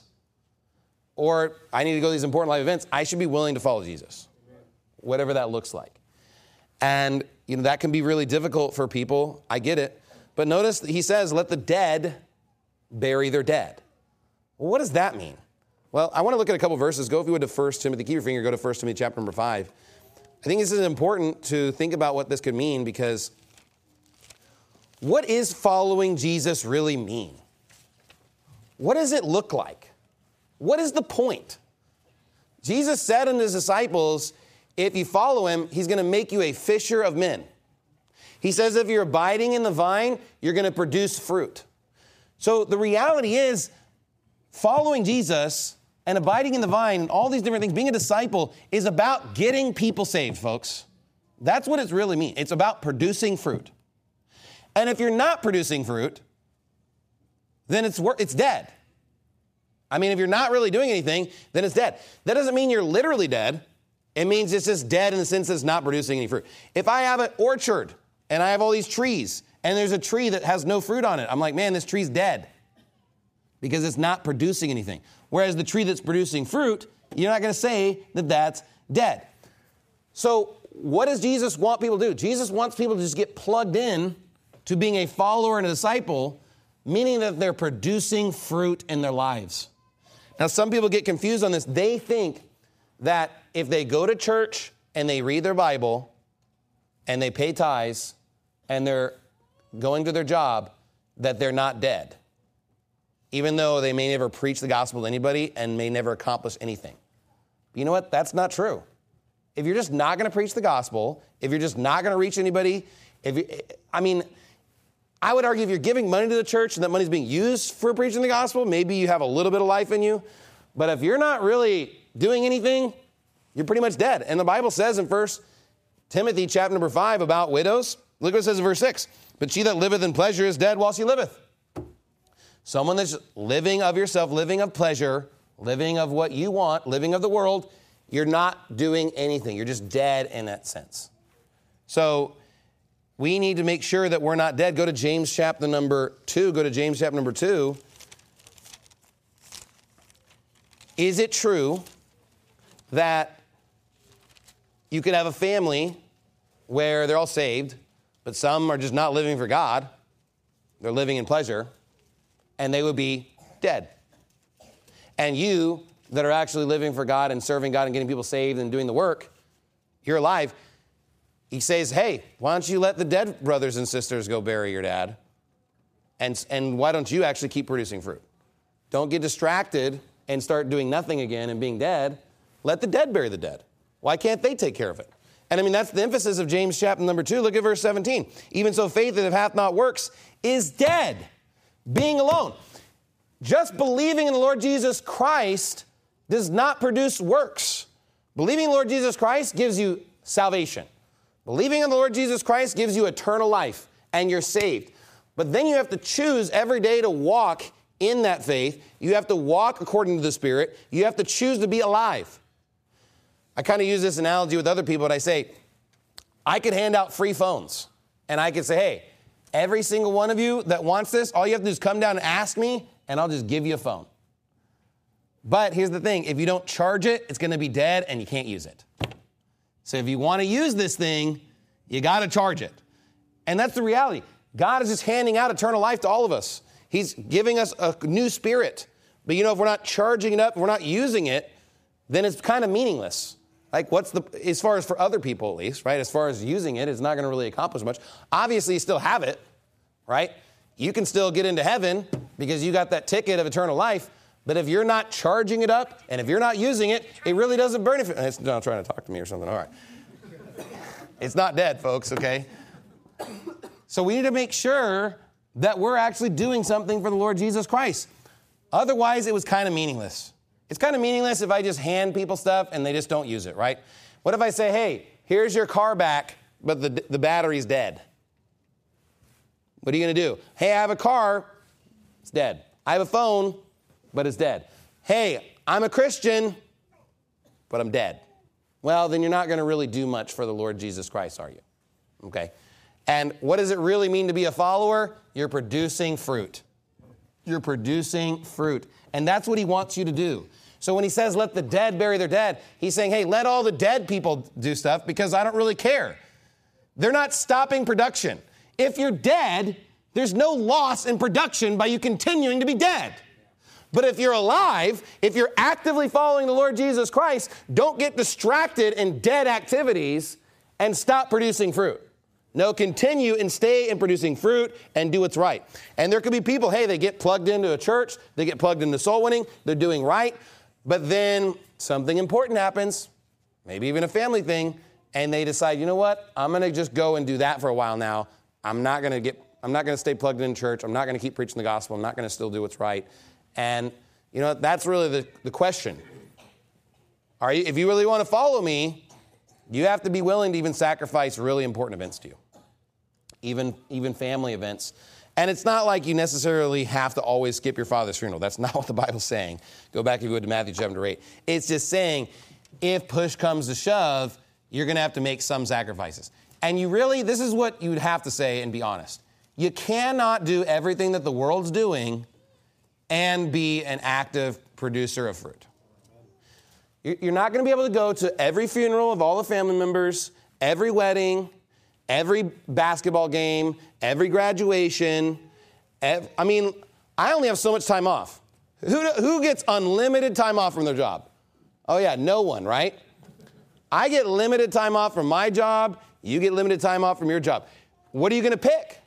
or I need to go to these important life events, I should be willing to follow Jesus, whatever that looks like. And, that can be really difficult for people. I get it. But notice that he says, let the dead bury their dead. Well, what does that mean? Well, I want to look at a couple verses. Go, if you would, to 1 Timothy. Keep your finger, go to 1 Timothy chapter number 5. I think this is important to think about what this could mean, because what is following Jesus really mean? What does it look like? What is the point? Jesus said unto his disciples, if you follow him, he's going to make you a fisher of men. He says if you're abiding in the vine, you're going to produce fruit. So the reality is, following Jesus and abiding in the vine and all these different things, being a disciple, is about getting people saved, folks. That's what it really means. It's about producing fruit. And if you're not producing fruit, then it's dead. I mean, if you're not really doing anything, then it's dead. That doesn't mean you're literally dead. It means it's just dead in the sense that it's not producing any fruit. If I have an orchard and I have all these trees and there's a tree that has no fruit on it, I'm like, man, this tree's dead because it's not producing anything. Whereas the tree that's producing fruit, you're not going to say that that's dead. So what does Jesus want people to do? Jesus wants people to just get plugged in to being a follower and a disciple, meaning that they're producing fruit in their lives. Now, some people get confused on this. They think that if they go to church and they read their Bible and they pay tithes and they're going to their job, that they're not dead, even though they may never preach the gospel to anybody and may never accomplish anything. But you know what? That's not true. If you're just not going to preach the gospel, if you're just not going to reach anybody, I would argue if you're giving money to the church and that money's being used for preaching the gospel, maybe you have a little bit of life in you. But if you're not really doing anything, you're pretty much dead. And the Bible says in 1 Timothy chapter number 5 about widows, look what it says in verse 6. But she that liveth in pleasure is dead while she liveth. Someone that's living of yourself, living of pleasure, living of what you want, living of the world, you're not doing anything. You're just dead in that sense. So we need to make sure that we're not dead. Go to James chapter number 2. Go to James chapter number 2. Is it true that you could have a family where they're all saved, but some are just not living for God? They're living in pleasure, and they would be dead. And you that are actually living for God and serving God and getting people saved and doing the work, you're alive. He says, hey, why don't you let the dead brothers and sisters go bury your dad? And why don't you actually keep producing fruit? Don't get distracted and start doing nothing again and being dead. Let the dead bury the dead. Why can't they take care of it? And I mean, that's the emphasis of James chapter number 2. Look at verse 17. Even so, faith that hath not works is dead, being alone. Just believing in the Lord Jesus Christ does not produce works. Believing in the Lord Jesus Christ gives you salvation. Believing in the Lord Jesus Christ gives you eternal life, and you're saved. But then you have to choose every day to walk in that faith. You have to walk according to the Spirit. You have to choose to be alive. I kind of use this analogy with other people, and I say, I could hand out free phones, and I could say, hey, every single one of you that wants this, all you have to do is come down and ask me, and I'll just give you a phone. But here's the thing, if you don't charge it, it's going to be dead, and you can't use it. So if you want to use this thing, you got to charge it. And that's the reality. God is just handing out eternal life to all of us. He's giving us a new spirit. But if we're not charging it up, if we're not using it, then it's kind of meaningless. Like as far as for other people at least, right? As far as using it, it's not going to really accomplish much. Obviously, you still have it, right? You can still get into heaven because you got that ticket of eternal life. But if you're not charging it up and if you're not using it, it really doesn't benefit. It's not trying to talk to me or something. All right. It's not dead, folks, okay? So we need to make sure that we're actually doing something for the Lord Jesus Christ. Otherwise, it was kind of meaningless. It's kind of meaningless if I just hand people stuff and they just don't use it, right? What if I say, hey, here's your car back, but the battery's dead? What are you going to do? Hey, I have a car, it's dead. I have a phone, but it's dead. Hey, I'm a Christian, but I'm dead. Well, then you're not going to really do much for the Lord Jesus Christ, are you? Okay. And what does it really mean to be a follower? You're producing fruit. You're producing fruit. And that's what he wants you to do. So when he says, let the dead bury their dead, he's saying, hey, let all the dead people do stuff because I don't really care. They're not stopping production. If you're dead, there's no loss in production by you continuing to be dead. But if you're alive, if you're actively following the Lord Jesus Christ, don't get distracted in dead activities and stop producing fruit. No, continue and stay in producing fruit and do what's right. And there could be people, hey, they get plugged into a church, they get plugged into soul winning, they're doing right, but then something important happens, maybe even a family thing, and they decide, you know what, I'm going to just go and do that for a while now. I'm not going to stay plugged in church. I'm not going to keep preaching the gospel. I'm not going to still do what's right. And, that's really the question. If you really want to follow me, you have to be willing to even sacrifice really important events to you, even family events. And it's not like you necessarily have to always skip your father's funeral. That's not what the Bible's saying. Go back if you would to Matthew chapter 8. It's just saying if push comes to shove, you're going to have to make some sacrifices. And this is what you would have to say and be honest. You cannot do everything that the world's doing and be an active producer of fruit. You're not going to be able to go to every funeral of all the family members, every wedding, every basketball game, every graduation. I only have so much time off. Who gets unlimited time off from their job? Oh, yeah, no one, right? I get limited time off from my job. You get limited time off from your job. What are you going to pick?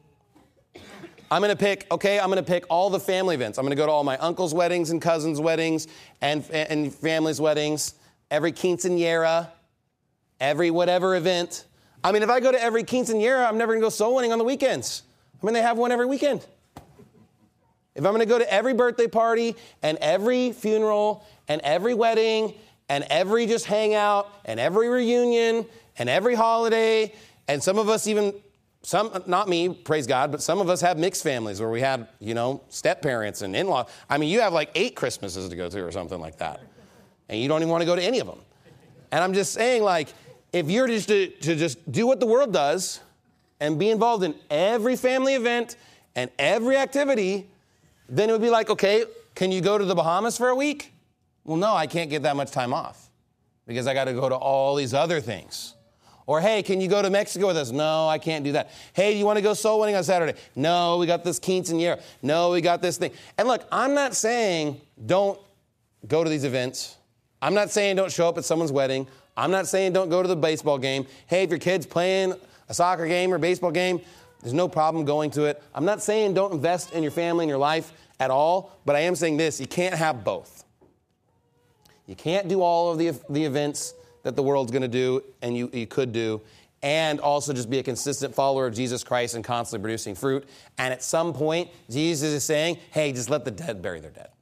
I'm going to pick all the family events. I'm going to go to all my uncle's weddings and cousins' weddings and family's weddings, every quinceañera, every whatever event. If I go to every quinceañera, I'm never going to go soul winning on the weekends. They have one every weekend. If I'm going to go to every birthday party and every funeral and every wedding and every just hangout and every reunion and every holiday, and some of us even... not me, praise God, but some of us have mixed families where we had, step-parents and in-laws. You have like 8 Christmases to go to or something like that. And you don't even want to go to any of them. And I'm just saying, if you're just to just do what the world does, and be involved in every family event and every activity, then it would be like, okay, can you go to the Bahamas for a week? Well, no, I can't get that much time off because I got to go to all these other things. Or, hey, can you go to Mexico with us? No, I can't do that. Hey, do you want to go soul winning on Saturday? No, we got this quinceañera. No, we got this thing. And look, I'm not saying don't go to these events. I'm not saying don't show up at someone's wedding. I'm not saying don't go to the baseball game. Hey, if your kid's playing a soccer game or baseball game, there's no problem going to it. I'm not saying don't invest in your family and your life at all, but I am saying this, you can't have both. You can't do all of the events that the world's going to do and you could do, and also just be a consistent follower of Jesus Christ and constantly producing fruit. And at some point, Jesus is saying, hey, just let the dead bury their dead.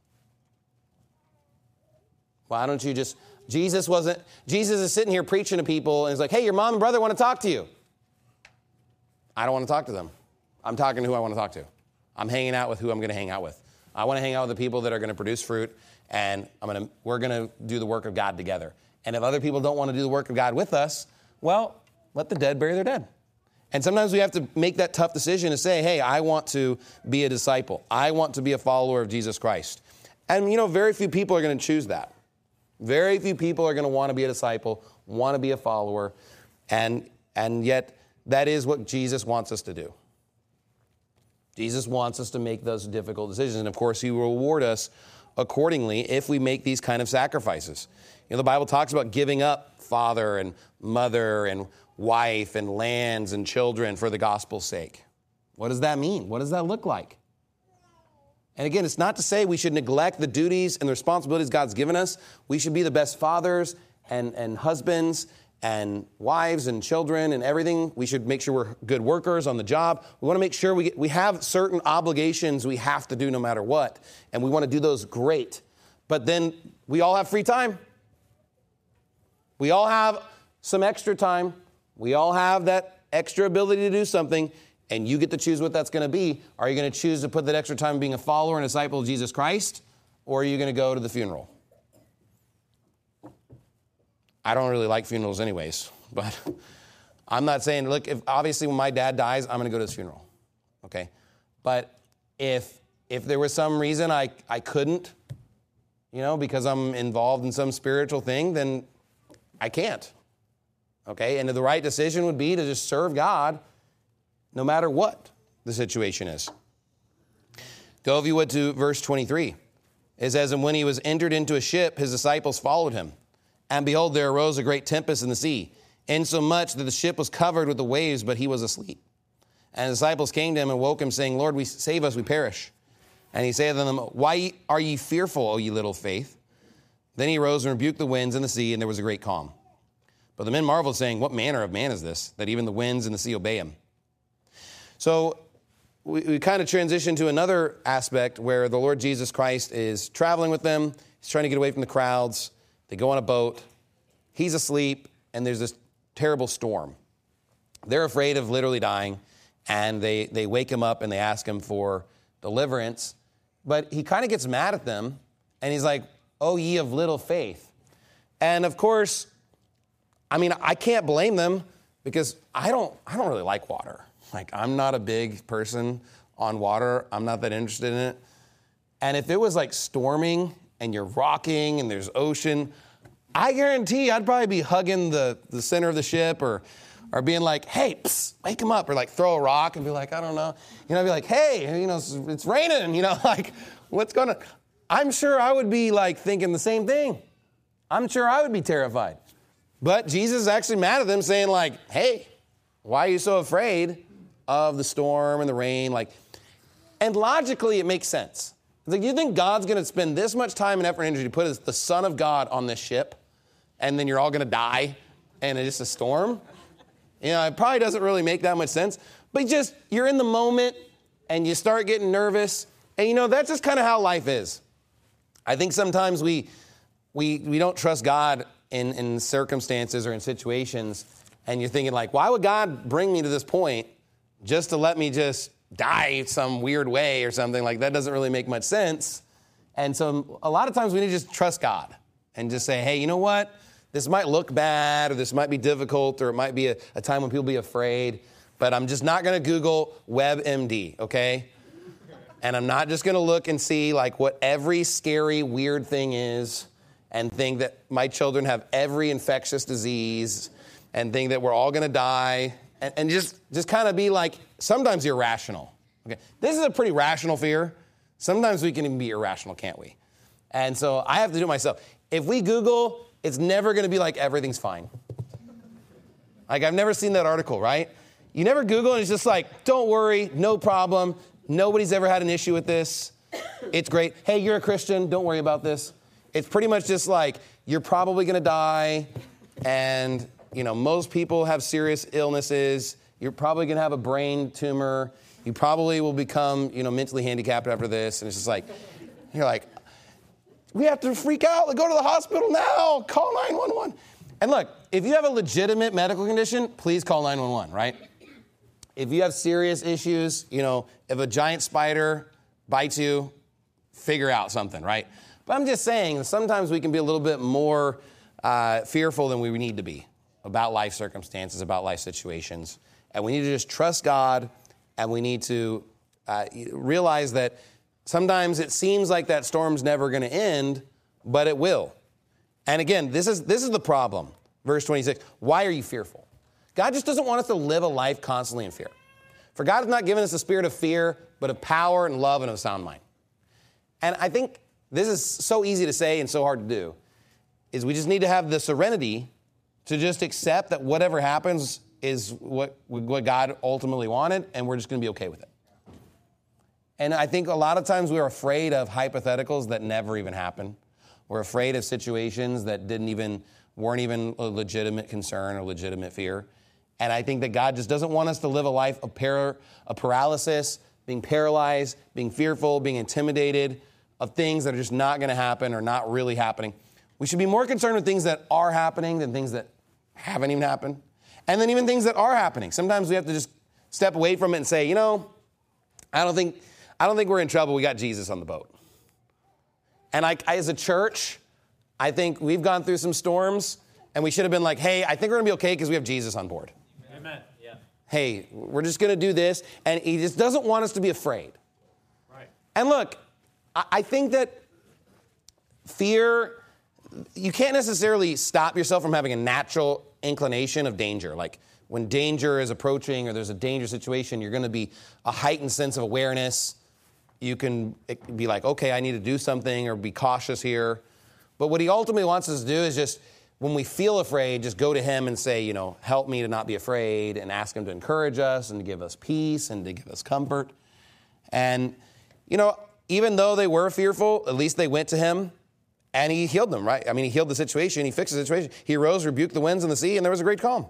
Why don't you just, Jesus is sitting here preaching to people and he's like, hey, your mom and brother want to talk to you. I don't want to talk to them. I'm talking to who I want to talk to. I'm hanging out with who I'm going to hang out with. I want to hang out with the people that are going to produce fruit, and we're going to do the work of God together. And if other people don't want to do the work of God with us, well, let the dead bury their dead. And sometimes we have to make that tough decision to say, hey, I want to be a disciple. I want to be a follower of Jesus Christ. And, very few people are going to choose that. Very few people are going to want to be a disciple, want to be a follower, and yet that is what Jesus wants us to do. Jesus wants us to make those difficult decisions. And, of course, he will reward us accordingly if we make these kind of sacrifices. The Bible talks about giving up father and mother and wife and lands and children for the gospel's sake. What does that mean? What does that look like? And again, it's not to say we should neglect the duties and the responsibilities God's given us. We should be the best fathers and husbands and wives and children and everything. We should make sure we're good workers on the job. We want to make sure we have certain obligations we have to do no matter what. And we want to do those great. But then we all have free time. We all have some extra time. We all have that extra ability to do something. And you get to choose what that's going to be. Are you going to choose to put that extra time being a follower and disciple of Jesus Christ? Or are you going to go to the funeral? I don't really like funerals anyways, but I'm not saying, look, obviously when my dad dies, I'm going to go to his funeral, okay? But if there was some reason I couldn't, because I'm involved in some spiritual thing, then I can't, okay? And the right decision would be to just serve God no matter what the situation is. Go, if you would, to verse 23. It says, and when he was entered into a ship, his disciples followed him. And behold, there arose a great tempest in the sea, insomuch that the ship was covered with the waves, but he was asleep. And the disciples came to him and woke him, saying, Lord, save us, we perish. And he saith unto them, why are ye fearful, O ye little faith? Then he arose and rebuked the winds and the sea, and there was a great calm. But the men marveled, saying, what manner of man is this, that even the winds and the sea obey him? So we kind of transition to another aspect where the Lord Jesus Christ is traveling with them. He's trying to get away from the crowds. They go on a boat. He's asleep, and there's this terrible storm. They're afraid of literally dying, and they wake him up, and they ask him for deliverance. But he kind of gets mad at them, and he's like, oh, ye of little faith. And, of course, I can't blame them because I don't really like water. Like, I'm not a big person on water. I'm not that interested in it. And if it was like storming and you're rocking and there's ocean, I guarantee I'd probably be hugging the center of the ship or being like, hey, psst, wake him up, or like throw a rock and be like, I don't know. Be like, hey, it's raining, like, what's going on? I'm sure I would be like thinking the same thing. I'm sure I would be terrified. But Jesus is actually mad at them, saying like, hey, why are you so afraid of the storm and the rain? And logically it makes sense. It's like, you think God's going to spend this much time and effort and energy to put the Son of God on this ship, and then you're all going to die, and it's just a storm? It probably doesn't really make that much sense. But you're in the moment, and you start getting nervous, and that's just kind of how life is. I think sometimes we don't trust God in circumstances or in situations, and you're thinking like, why would God bring me to this point just to let me just die some weird way or something? Like, that doesn't really make much sense. And so a lot of times we need to just trust God and just say, hey, you know what? This might look bad, or this might be difficult, or it might be a time when people be afraid. but I'm just not going to Google WebMD, okay? And I'm not just going to look and see like what every scary, weird thing is and think that my children have every infectious disease and think that we're all going to die and just kind of be like sometimes irrational. Okay, this is a pretty rational fear. Sometimes we can even be irrational, can't we? And so I have to do it myself. If we Google, it's never going to be like everything's fine. Like I've never seen that article, right? You never Google and it's just like, don't worry, no problem. Nobody's ever had an issue with this. It's great. Hey, you're a Christian. Don't worry about this. It's pretty much just like you're probably going to die. And, you know, most people have serious illnesses. You're probably going to have a brain tumor. You probably will become, you know, mentally handicapped after this. And it's just like, you're like, we have to freak out. Go to the hospital now. Call 911. And look, if you have a legitimate medical condition, please call 911, right? If you have serious issues, you know, if a giant spider bites you, figure out something, right? But I'm just saying that sometimes we can be a little bit more fearful than we need to be about life circumstances, about life situations. And we need to just trust God, and we need to realize that sometimes it seems like that storm's never going to end, but it will. And again, this is the problem. Verse 26, why are you fearful? God just doesn't want us to live a life constantly in fear. For God has not given us a spirit of fear, but of power and love and of a sound mind. And I think this is so easy to say and so hard to do, is we just need to have the serenity to just accept that whatever happens is what God ultimately wanted, and we're just going to be okay with it. And I think a lot of times we're afraid of hypotheticals that never even happen. We're afraid of situations that weren't even a legitimate concern or legitimate fear. And I think that God just doesn't want us to live a life of paralysis, being paralyzed, being fearful, being intimidated of things that are just not going to happen or not really happening. We should be more concerned with things that are happening than things that haven't even happened. And then even things that are happening. Sometimes we have to just step away from it and say, you know, I don't think we're in trouble. We got Jesus on the boat. And as a church, I think we've gone through some storms, and we should have been like, hey, I think we're going to be okay because we have Jesus on board. Amen. Yeah. Hey, we're just going to do this. And he just doesn't want us to be afraid. Right. And look, I think that fear, you can't necessarily stop yourself from having a natural inclination of danger. Like when danger is approaching or there's a dangerous situation, you're going to be a heightened sense of awareness. You can be like, okay, I need to do something or be cautious here. But what he ultimately wants us to do is just, when we feel afraid, just go to him and say, you know, help me to not be afraid, and ask him to encourage us and to give us peace and to give us comfort. And, you know, even though they were fearful, at least they went to him and he healed them, right? I mean, he healed the situation. He fixed the situation. He arose, rebuked the winds and the sea, and there was a great calm.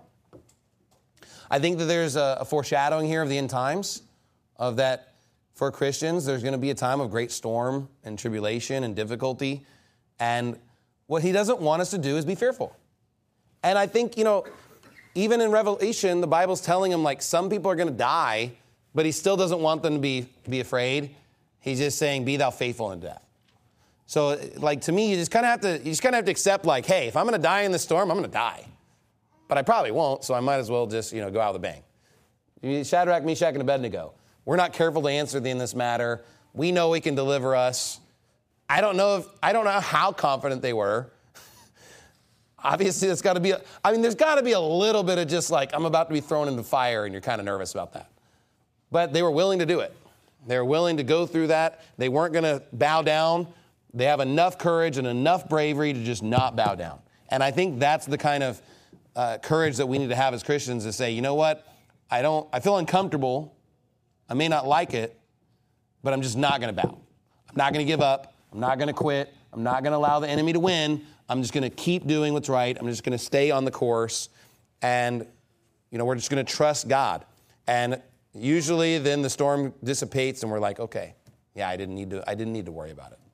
I think that there's a foreshadowing here of the end times, of that for Christians, there's going to be a time of great storm and tribulation and difficulty. And what he doesn't want us to do is be fearful. And I think, you know, even in Revelation, the Bible's telling him, like, some people are going to die, but he still doesn't want them to be afraid. He's just saying, be thou faithful unto death. So, like, to me, you just kind of have to accept, like, hey, if I'm going to die in this storm, I'm going to die. But I probably won't, so I might as well just, you know, go out with a bang. Shadrach, Meshach, and Abednego. We're not careful to answer in this matter. We know he can deliver us. I don't know how confident they were. Obviously, there's got to be a little bit of just like, I'm about to be thrown into fire, and you're kind of nervous about that. But they were willing to do it. They were willing to go through that. They weren't going to bow down. They have enough courage and enough bravery to just not bow down. And I think that's the kind of courage that we need to have as Christians, to say, you know what? I feel uncomfortable. I may not like it, but I'm just not going to bow. I'm not going to give up. I'm not going to quit. I'm not going to allow the enemy to win. I'm just going to keep doing what's right. I'm just going to stay on the course. And, you know, we're just going to trust God. And usually then the storm dissipates and we're like, okay, yeah, I didn't need to worry about it.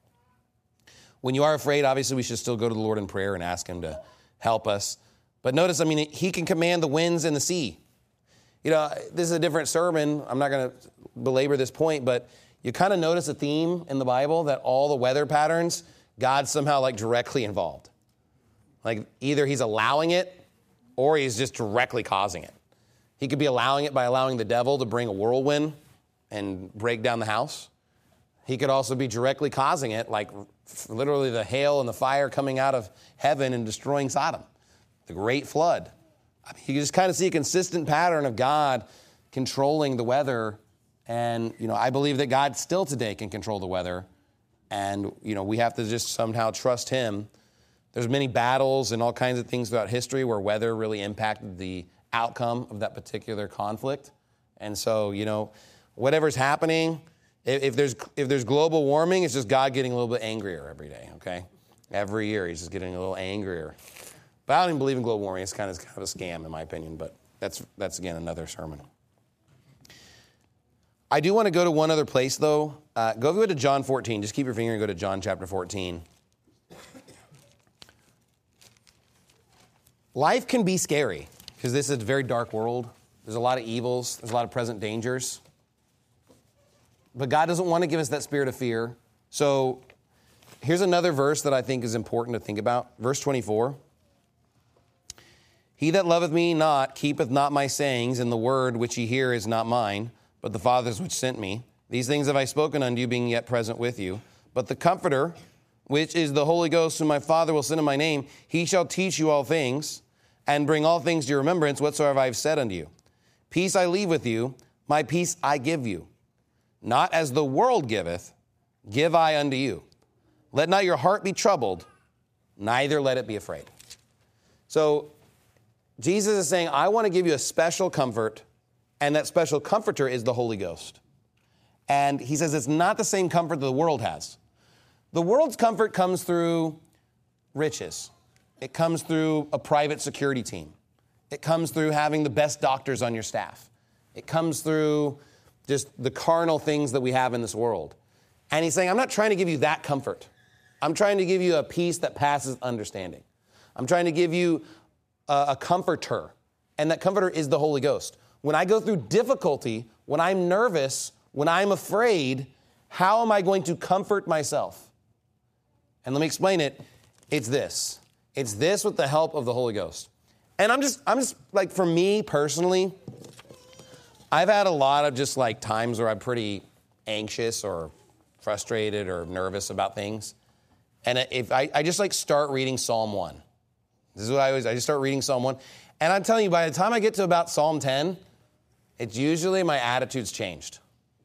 When you are afraid, obviously we should still go to the Lord in prayer and ask him to help us. But notice, I mean, he can command the winds and the sea. You know, this is a different sermon. I'm not going to belabor this point, but you kind of notice a theme in the Bible that all the weather patterns, God's somehow like directly involved. Like either he's allowing it or he's just directly causing it. He could be allowing it by allowing the devil to bring a whirlwind and break down the house. He could also be directly causing it, like literally the hail and the fire coming out of heaven and destroying Sodom, the great flood. I mean, you just kind of see a consistent pattern of God controlling the weather. And, I believe that God still today can control the weather. And, we have to just somehow trust him. There's many battles and all kinds of things throughout history where weather really impacted the outcome of that particular conflict. And so, whatever's happening, if there's global warming, it's just God getting a little bit angrier every day, okay? Every year, he's just getting a little angrier. But I don't even believe in global warming. It's kind of a scam, in my opinion, but that's again, another sermon. I do want to go to one other place, though. Go to John 14. Just keep your finger and go to John chapter 14. Life can be scary because this is a very dark world. There's a lot of evils. There's a lot of present dangers. But God doesn't want to give us that spirit of fear. So here's another verse that I think is important to think about. Verse 24. He that loveth me not keepeth not my sayings, and the word which ye hear is not mine, but the Father's which sent me. These things have I spoken unto you, being yet present with you. But the Comforter, which is the Holy Ghost, whom my Father will send in my name, he shall teach you all things, and bring all things to your remembrance, whatsoever I have said unto you. Peace I leave with you, my peace I give you. Not as the world giveth, give I unto you. Let not your heart be troubled, neither let it be afraid. So Jesus is saying, I want to give you a special comfort, and that special comforter is the Holy Ghost. And he says it's not the same comfort that the world has. The world's comfort comes through riches. It comes through a private security team. It comes through having the best doctors on your staff. It comes through just the carnal things that we have in this world. And he's saying, I'm not trying to give you that comfort. I'm trying to give you a peace that passes understanding. I'm trying to give you a comforter, and that comforter is the Holy Ghost. When I go through difficulty, when I'm nervous, when I'm afraid, how am I going to comfort myself? And let me explain it. It's this. It's this with the help of the Holy Ghost. And I'm just like, for me personally, I've had a lot of just like times where I'm pretty anxious or frustrated or nervous about things. And if I just like start reading Psalm 1. This is what I just start reading Psalm 1. And I'm telling you, by the time I get to about Psalm 10, it's usually my attitude's changed.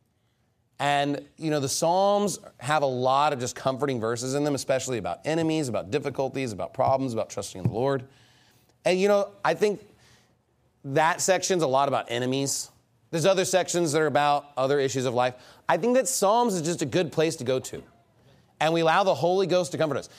And, the Psalms have a lot of just comforting verses in them, especially about enemies, about difficulties, about problems, about trusting in the Lord. And, I think that section's a lot about enemies. There's other sections that are about other issues of life. I think that Psalms is just a good place to go to. And we allow the Holy Ghost to comfort us.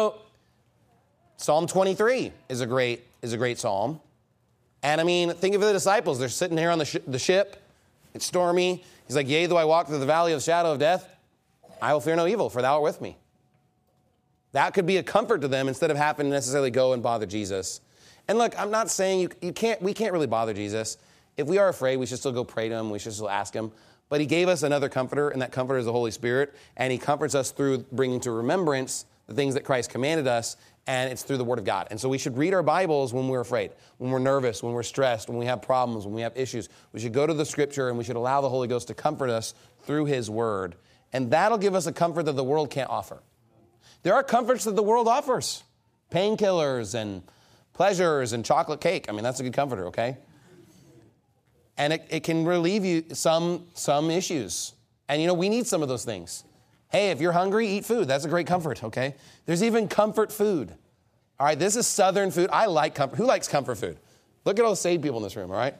Psalm 23 is a great psalm. And think of the disciples. They're sitting here on the ship. It's stormy. He's like, yea, though I walk through the valley of the shadow of death, I will fear no evil, for thou art with me. That could be a comfort to them instead of having to necessarily go and bother Jesus. And look, I'm not saying we can't really bother Jesus. If we are afraid, we should still go pray to him. We should still ask him. But he gave us another comforter, and that comforter is the Holy Spirit. And he comforts us through bringing to remembrance the things that Christ commanded us, and it's through the Word of God. And so we should read our Bibles when we're afraid, when we're nervous, when we're stressed, when we have problems, when we have issues. We should go to the Scripture, and we should allow the Holy Ghost to comfort us through his Word. And that'll give us a comfort that the world can't offer. There are comforts that the world offers. Painkillers and pleasures and chocolate cake. That's a good comforter, okay? And it can relieve you some issues. And, we need some of those things. Hey, if you're hungry, eat food. That's a great comfort, okay? There's even comfort food. All right, this is Southern food. I like comfort. Who likes comfort food? Look at all the saved people in this room, all right?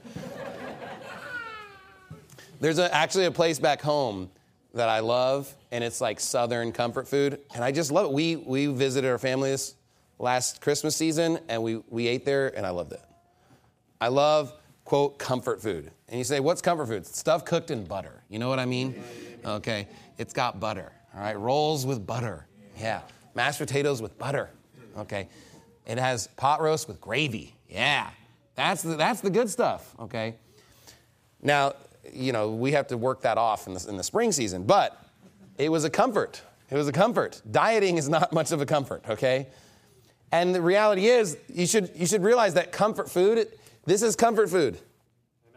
There's actually a place back home that I love, and it's like Southern comfort food, and I just love it. We visited our family this last Christmas season, and we ate there, and I loved it. I love, quote, comfort food. And you say, what's comfort food? Stuff cooked in butter. You know what I mean? Okay, it's got butter. All right, rolls with butter. Yeah, mashed potatoes with butter. Okay, it has pot roast with gravy. Yeah, that's the good stuff. Okay, now we have to work that off in the spring season, but it was a comfort. It was a comfort. Dieting is not much of a comfort. Okay, and the reality is you should realize that comfort food. This is comfort food.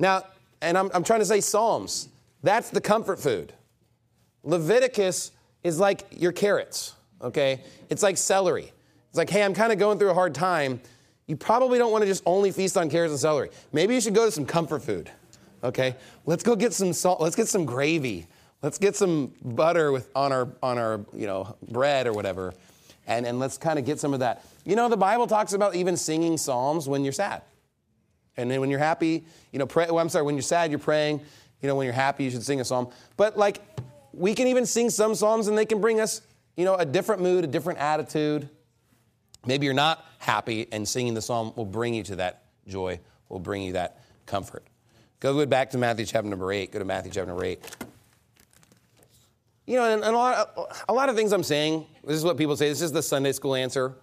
Now, and I'm trying to say Psalms. That's the comfort food. Leviticus is like your carrots, okay? It's like celery. It's like, hey, I'm kind of going through a hard time. You probably don't want to just only feast on carrots and celery. Maybe you should go to some comfort food, okay? Let's go get some salt. Let's get some gravy. Let's get some butter on our bread or whatever, and let's kind of get some of that. You know, the Bible talks about even singing psalms when you're sad. And then when you're happy, when you're sad, you're praying. When you're happy, you should sing a psalm. But we can even sing some psalms and they can bring us, a different mood, a different attitude. Maybe you're not happy and singing the psalm will bring you to that joy, will bring you that comfort. Go back to Matthew chapter number 8. Go to Matthew chapter number 8. And a lot of things I'm saying, this is what people say, this is the Sunday school answer.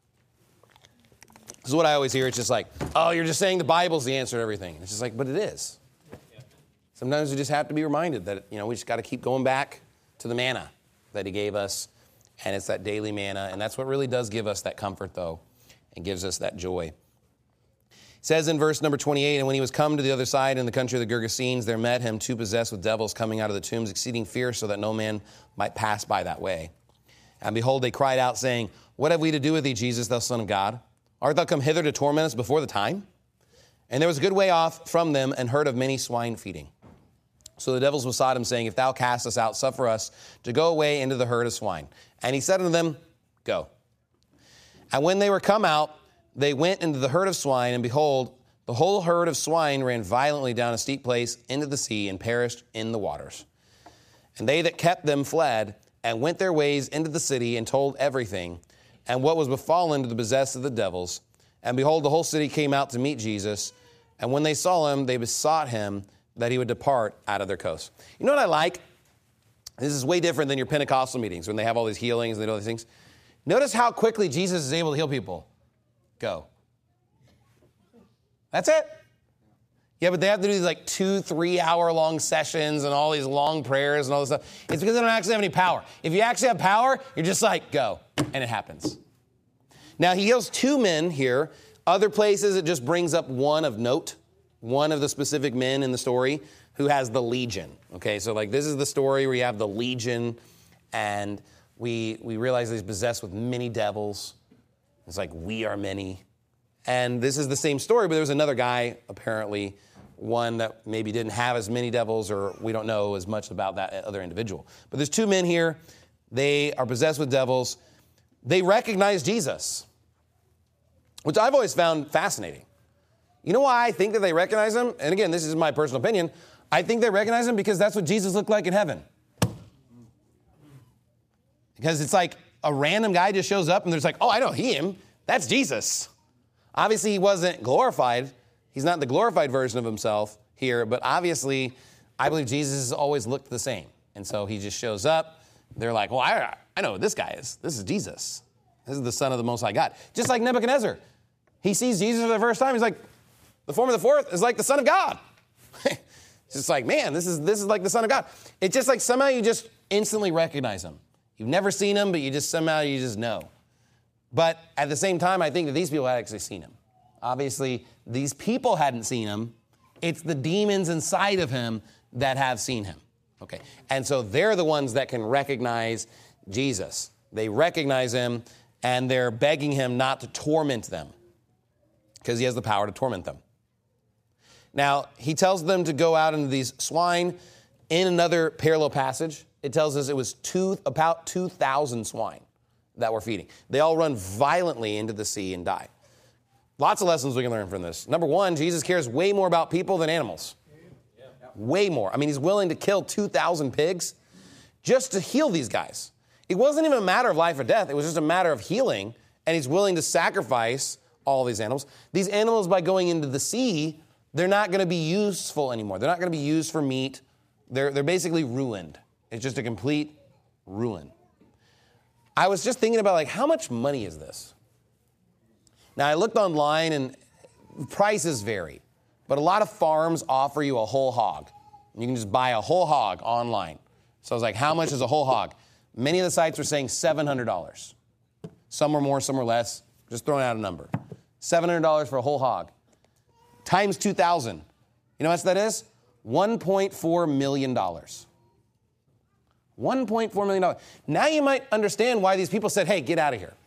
This is what I always hear. It's just like, oh, you're just saying the Bible's the answer to everything. It's just like, but it is. Sometimes we just have to be reminded that, we just got to keep going back to the manna that he gave us. And it's that daily manna. And that's what really does give us that comfort, though, and gives us that joy. It says in verse number 28, and when he was come to the other side in the country of the Gergesenes, there met him two possessed with devils coming out of the tombs, exceeding fierce, so that no man might pass by that way. And behold, they cried out, saying, what have we to do with thee, Jesus, thou Son of God? Art thou come hither to torment us before the time? And there was a good way off from them, and herd of many swine feeding. So the devils besought him, saying, if thou cast us out, suffer us to go away into the herd of swine. And he said unto them, go. And when they were come out, they went into the herd of swine, and behold, the whole herd of swine ran violently down a steep place into the sea, and perished in the waters. And they that kept them fled, and went their ways into the city, and told everything, and what was befallen to the possessed of the devils. And behold, the whole city came out to meet Jesus. And when they saw him, they besought him that he would depart out of their coast. You know what I like? This is way different than your Pentecostal meetings when they have all these healings and they do all these things. Notice how quickly Jesus is able to heal people. Go. That's it. Yeah, but they have to do these 2-3 hour long sessions and all these long prayers and all this stuff. It's because they don't actually have any power. If you actually have power, you're just go, and it happens. Now, he heals 2 men here. Other places, it just brings up one of note, one of the specific men in the story who has the legion. Okay, so this is the story where you have the legion, and we realize that he's possessed with many devils. It's we are many. And this is the same story, but there was another guy, apparently, one that maybe didn't have as many devils, or we don't know as much about that other individual. But there's 2 men here. They are possessed with devils. They recognize Jesus, which I've always found fascinating. You know why I think that they recognize him? And again, this is my personal opinion. I think they recognize him because that's what Jesus looked like in heaven. Because it's a random guy just shows up and there's oh, I know him. That's Jesus. Obviously, he wasn't glorified. He's not the glorified version of himself here, but obviously, I believe Jesus has always looked the same. And so he just shows up. They're well, I know who this guy is. This is Jesus. This is the Son of the Most High God. Just like Nebuchadnezzar. He sees Jesus for the first time. He's the form of the fourth is like the Son of God. It's just man, this is like the Son of God. It's just somehow you just instantly recognize him. You've never seen him, but you just know. But at the same time, I think that these people had actually seen him. Obviously, these people hadn't seen him. It's the demons inside of him that have seen him. Okay, and so they're the ones that can recognize Jesus. They recognize him, and they're begging him not to torment them because he has the power to torment them. Now, he tells them to go out into these swine. In another parallel passage, it tells us it was about 2,000 swine that were feeding. They all run violently into the sea and die. Lots of lessons we can learn from this. Number 1, Jesus cares way more about people than animals. Way more. I mean, he's willing to kill 2,000 pigs just to heal these guys. It wasn't even a matter of life or death. It was just a matter of healing, and he's willing to sacrifice all these animals. These animals, by going into the sea, they're not going to be useful anymore. They're not going to be used for meat. They're basically ruined. It's just a complete ruin. I was just thinking about how much money is this? Now, I looked online and prices vary, but a lot of farms offer you a whole hog. You can just buy a whole hog online. So I was how much is a whole hog? Many of the sites were saying $700. Some were more, some were less. Just throwing out a number. $700 for a whole hog. Times 2,000. You know how much that is? $1.4 million. $1.4 million. Now you might understand why these people said, hey, get out of here.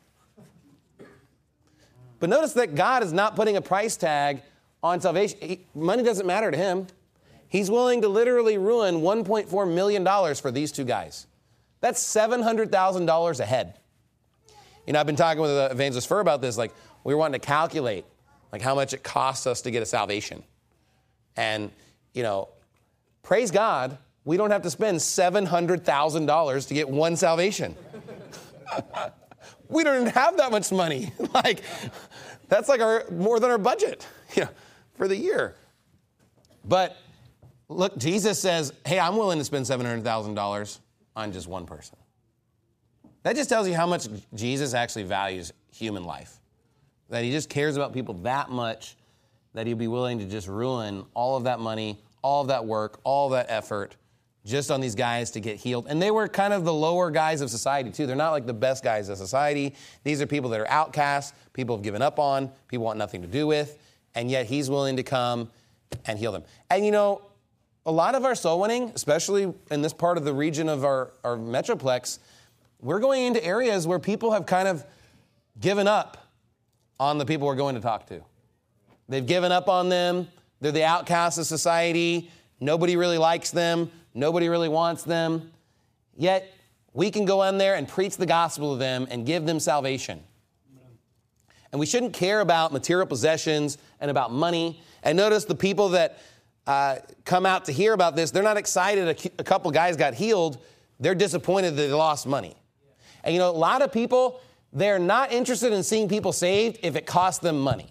But notice that God is not putting a price tag on salvation. Money doesn't matter to him. He's willing to literally ruin $1.4 million for these two guys. That's $700,000 a head. You know, I've been talking with Evangelist Fur about this. Like, we were wanting to calculate, like, how much it costs us to get a salvation. And, you know, praise God, we don't have to spend $700,000 to get one salvation. We don't even have that much money. Like, that's like more than our budget, for the year. But look, Jesus says, hey, I'm willing to spend $700,000 on just one person. That just tells you how much Jesus actually values human life. That he just cares about people that much that he'd be willing to just ruin all of that money, all of that work, all of that effort just on these guys to get healed. And they were kind of the lower guys of society too. They're not like the best guys of society. These are people that are outcasts, people have given up on, people want nothing to do with, and yet he's willing to come and heal them. And you know, a lot of our soul winning, especially in this part of the region of our Metroplex, we're going into areas where people have kind of given up on the people we're going to talk to. They've given up on them. They're the outcasts of society. Nobody really likes them. Nobody really wants them. Yet, we can go in there and preach the gospel to them and give them salvation. And we shouldn't care about material possessions and about money. And notice the people that come out to hear about this, they're not excited a couple guys got healed. They're disappointed that they lost money. And you know, a lot of people, they're not interested in seeing people saved if it costs them money.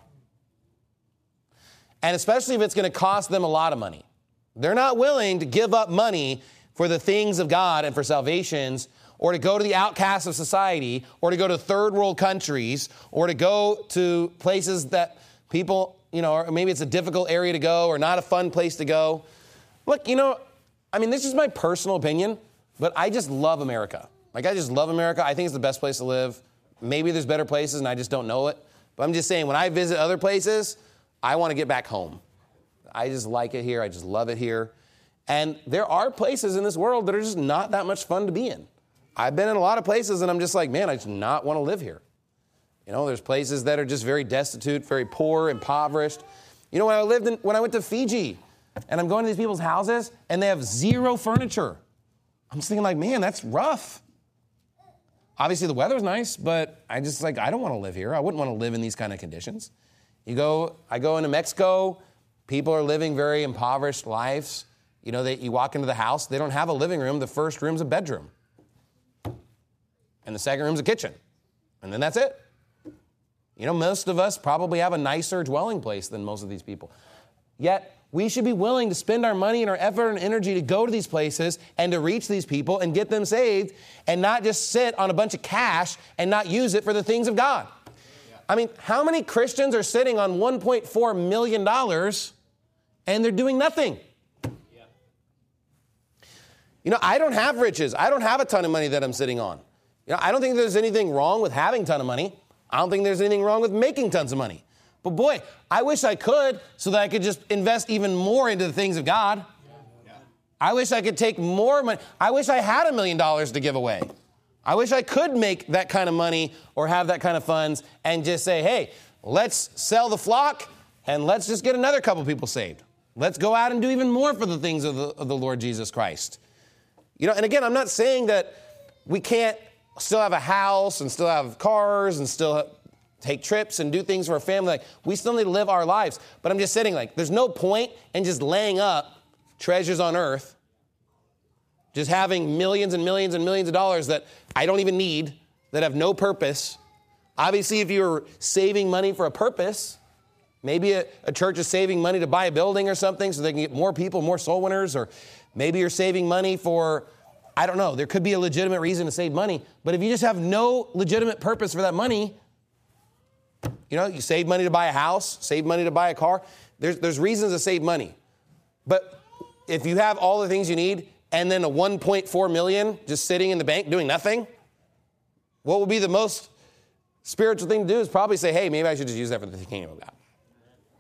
And especially if it's going to cost them a lot of money. They're not willing to give up money for the things of God and for salvations, or to go to the outcasts of society, or to go to third world countries, or to go to places that people, or maybe it's a difficult area to go or not a fun place to go. Look, this is my personal opinion, but I just love America. Like, I just love America. I think it's the best place to live. Maybe there's better places and I just don't know it. But I'm just saying, when I visit other places, I want to get back home. I just like it here. I just love it here. And there are places in this world that are just not that much fun to be in. I've been in a lot of places and I'm just like, man, I just not want to live here. There's places that are just very destitute, very poor, impoverished. When I went to Fiji and I'm going to these people's houses and they have zero furniture. I'm just thinking like, man, that's rough. Obviously the weather's nice, but I don't want to live here. I wouldn't want to live in these kind of conditions. I go into Mexico, people are living very impoverished lives. You walk into the house, they don't have a living room. The first room's a bedroom. And the second room's a kitchen. And then that's it. Most of us probably have a nicer dwelling place than most of these people. Yet, we should be willing to spend our money and our effort and energy to go to these places and to reach these people and get them saved and not just sit on a bunch of cash and not use it for the things of God. How many Christians are sitting on $1.4 million and they're doing nothing? I don't have riches. I don't have a ton of money that I'm sitting on. I don't think there's anything wrong with having a ton of money. I don't think there's anything wrong with making tons of money. But boy, I wish I could so that I could just invest even more into the things of God. I wish I could take more money. I wish I had $1 million to give away. I wish I could make that kind of money or have that kind of funds and just say, hey, let's sell the flock and let's just get another couple people saved. Let's go out and do even more for the things of the Lord Jesus Christ. And again, I'm not saying that we can't still have a house and still have cars and still take trips and do things for our family. Like, we still need to live our lives. But I'm just saying, there's no point in just laying up treasures on earth, just having millions and millions and millions of dollars that I don't even need, that have no purpose. Obviously, if you're saving money for a purpose, maybe a church is saving money to buy a building or something so they can get more people, more soul winners, or maybe you're saving money for, I don't know, there could be a legitimate reason to save money. But if you just have no legitimate purpose for that money, you save money to buy a house, save money to buy a car. There's reasons to save money. But if you have all the things you need and then a $1.4 million just sitting in the bank doing nothing, what would be the most spiritual thing to do is probably say, hey, maybe I should just use that for the kingdom of God.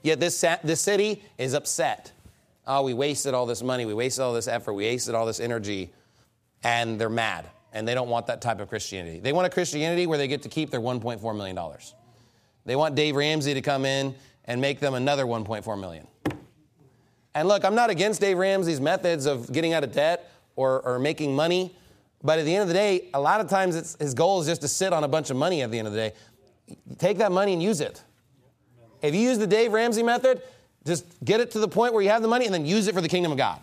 Yet this city is upset. Oh, we wasted all this money. We wasted all this effort. We wasted all this energy. And they're mad. And they don't want that type of Christianity. They want a Christianity where they get to keep their $1.4 million. They want Dave Ramsey to come in and make them another $1.4 million. And look, I'm not against Dave Ramsey's methods of getting out of debt or making money. But at the end of the day, a lot of times his goal is just to sit on a bunch of money at the end of the day. Take that money and use it. If you use the Dave Ramsey method, just get it to the point where you have the money and then use it for the kingdom of God.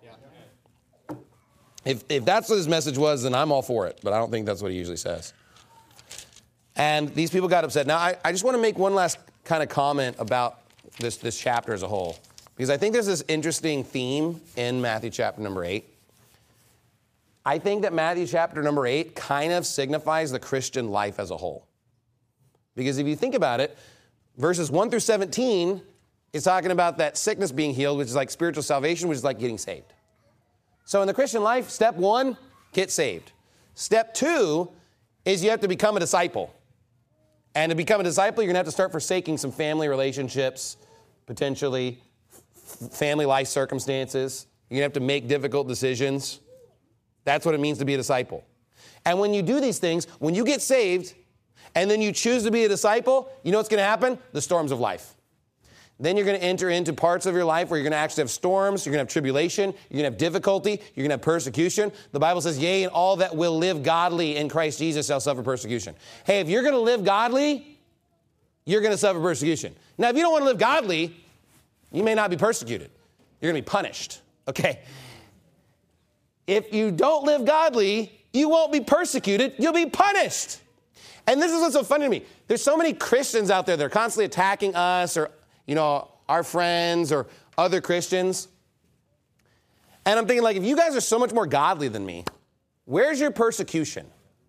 If that's what his message was, then I'm all for it. But I don't think that's what he usually says. And these people got upset. Now, I just want to make one last kind of comment about this chapter as a whole. Because I think there's this interesting theme in Matthew chapter number 8. I think that Matthew chapter number 8 kind of signifies the Christian life as a whole. Because if you think about it, verses 1 through 17 is talking about that sickness being healed, which is like spiritual salvation, which is like getting saved. So in the Christian life, step 1, get saved. Step 2 is you have to become a disciple. And to become a disciple, you're going to have to start forsaking some family relationships, potentially family life circumstances. You're going to have to make difficult decisions. That's what it means to be a disciple. And when you do these things, when you get saved, and then you choose to be a disciple, you know what's going to happen? The storms of life. Then you're going to enter into parts of your life where you're going to actually have storms, you're going to have tribulation, you're going to have difficulty, you're going to have persecution. The Bible says, yea, and all that will live godly in Christ Jesus shall suffer persecution. Hey, if you're going to live godly, you're going to suffer persecution. Now, if you don't want to live godly, you may not be persecuted. You're going to be punished, okay? If you don't live godly, you won't be persecuted, you'll be punished. And this is what's so funny to me. There's so many Christians out there that are constantly attacking us or, our friends or other Christians. And I'm thinking, like, if you guys are so much more godly than me, where's your persecution?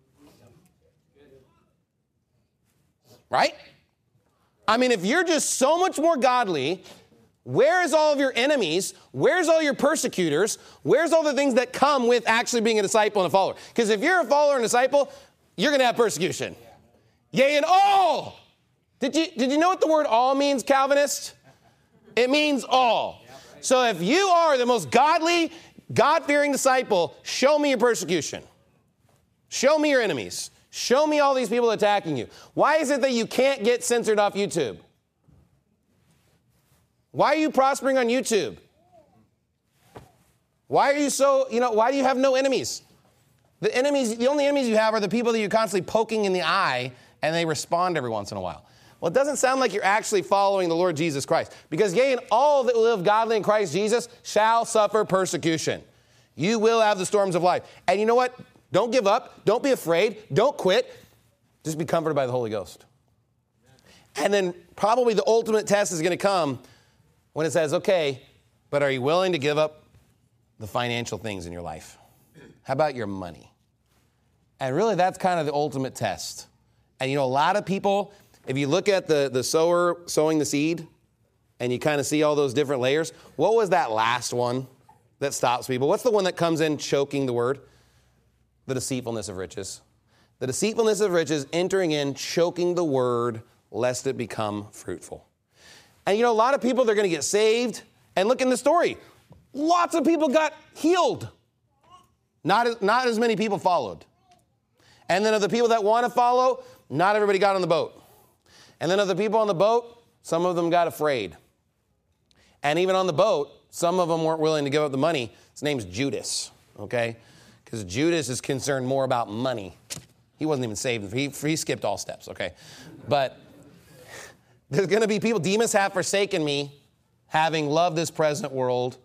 Right? I mean, if you're just so much more godly, where is all of your enemies? Where's all your persecutors? Where's all the things that come with actually being a disciple and a follower? Because if you're a follower and a disciple, you're going to have persecution. Yea, and all. Did you know what the word all means, Calvinist? It means all. So if you are the most godly, God-fearing disciple, show me your persecution. Show me your enemies. Show me all these people attacking you. Why is it that you can't get censored off YouTube? Why are you prospering on YouTube? Why are you why do you have no enemies? The only enemies you have are the people that you're constantly poking in the eye and they respond every once in a while. Well, it doesn't sound like you're actually following the Lord Jesus Christ. Because yea, and all that live godly in Christ Jesus shall suffer persecution. You will have the storms of life. And you know what? Don't give up. Don't be afraid. Don't quit. Just be comforted by the Holy Ghost. And then probably the ultimate test is going to come when it says, okay, but are you willing to give up the financial things in your life? How about your money? And really, that's kind of the ultimate test. And a lot of people, if you look at the sower sowing the seed, and you kind of see all those different layers, what was that last one that stops people? What's the one that comes in choking the word? The deceitfulness of riches. The deceitfulness of riches entering in, choking the word, lest it become fruitful. And a lot of people, they're going to get saved. And look in the story. Lots of people got healed. Not as many people followed. And then of the people that want to follow, not everybody got on the boat. And then of the people on the boat, some of them got afraid. And even on the boat, some of them weren't willing to give up the money. His name's Judas, okay? Because Judas is concerned more about money. He wasn't even saved. He skipped all steps, okay? But there's going to be people, Demas hath forsaken me, having loved this present world.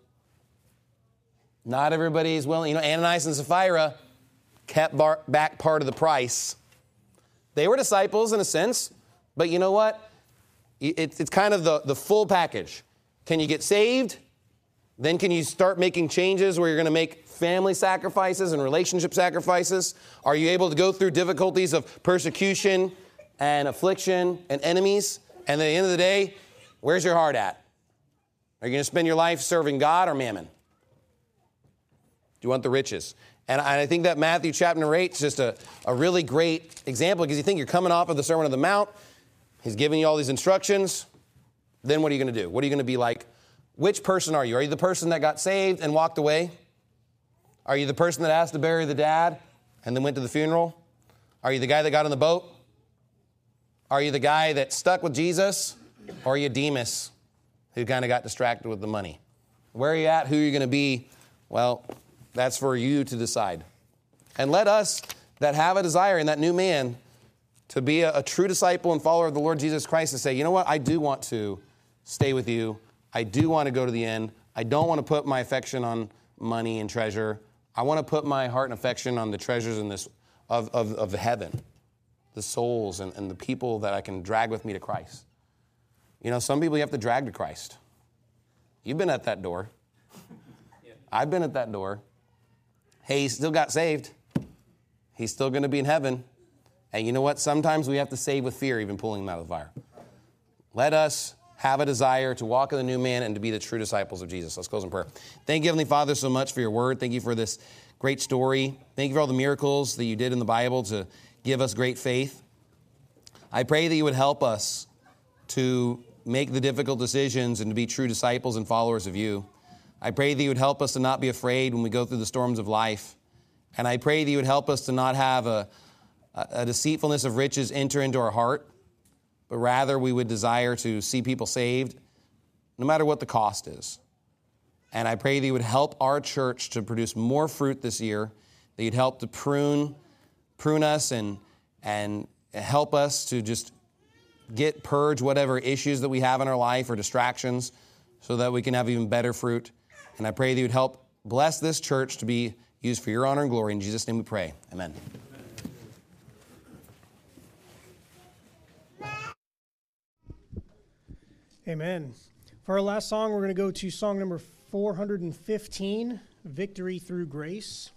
Not everybody is willing. Ananias and Sapphira kept back part of the price. They were disciples in a sense, but you know what? It's kind of the full package. Can you get saved? Then can you start making changes where you're going to make family sacrifices and relationship sacrifices? Are you able to go through difficulties of persecution and affliction and enemies? And at the end of the day, where's your heart at? Are you going to spend your life serving God or mammon? Do you want the riches? And I think that Matthew chapter 8 is just a really great example because you think you're coming off of the Sermon on the Mount. He's giving you all these instructions. then what are you going to do? What are you going to be like? Which person are you? Are you the person that got saved and walked away? Are you the person that asked to bury the dad and then went to the funeral? Are you the guy that got on the boat? Are you the guy that stuck with Jesus? Or are you Demas, who kind of got distracted with the money? Where are you at? Who are you going to be? Well, that's for you to decide. And let us that have a desire in that new man to be a true disciple and follower of the Lord Jesus Christ to say, you know what? I do want to stay with you. I do want to go to the end. I don't want to put my affection on money and treasure. I want to put my heart and affection on the treasures in this of heaven, the souls and the people that I can drag with me to Christ. You know, some people you have to drag to Christ. You've been at that door. I've been at that door. Hey, he still got saved. He's still going to be in heaven. And you know what? Sometimes we have to save with fear, even pulling him out of the fire. Let us have a desire to walk in the new man and to be the true disciples of Jesus. Let's close in prayer. Thank you, Heavenly Father, so much for your word. Thank you for this great story. Thank you for all the miracles that you did in the Bible to give us great faith. I pray that you would help us to make the difficult decisions and to be true disciples and followers of you. I pray that you would help us to not be afraid when we go through the storms of life. And I pray that you would help us to not have a deceitfulness of riches enter into our heart, but rather we would desire to see people saved, no matter what the cost is. And I pray that you would help our church to produce more fruit this year, that you'd help to prune us and help us to just purge whatever issues that we have in our life or distractions so that we can have even better fruit. And I pray that you would help bless this church to be used for your honor and glory. In Jesus' name we pray. Amen. Amen. For our last song, we're going to go to song number 415, Victory Through Grace.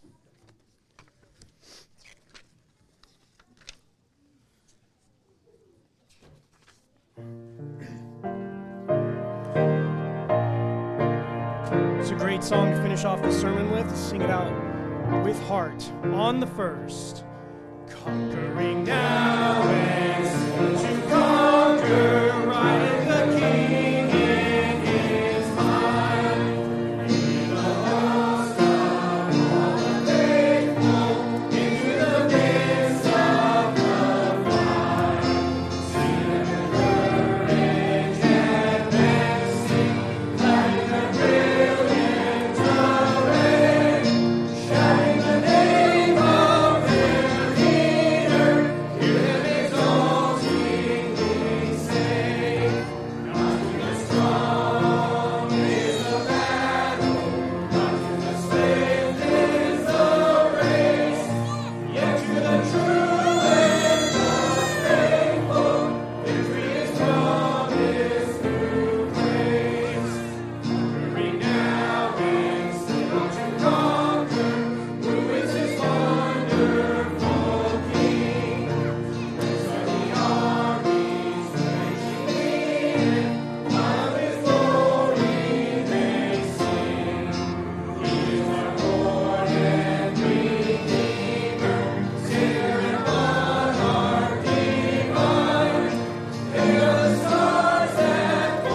It's a great song to finish off the sermon with. Sing it out with heart. On the first. Conquering now and still to conquer, riding the King in his mind. Bring the lost of all the faithful into the midst of the fight. Sing the courage and mercy, lighting the brilliant array, shining the name of their leader. Hear them exalting, we say, not to the strong is the battle, not to the swift is the race, yet to the true and the faithful, victory is promised through grace. Conquering now and still to conquer, who is this wonderful King? These are the armies raging in, of his glory they sing. He is our Lord and Redeemer, Savior and monarch divine. They are the stars that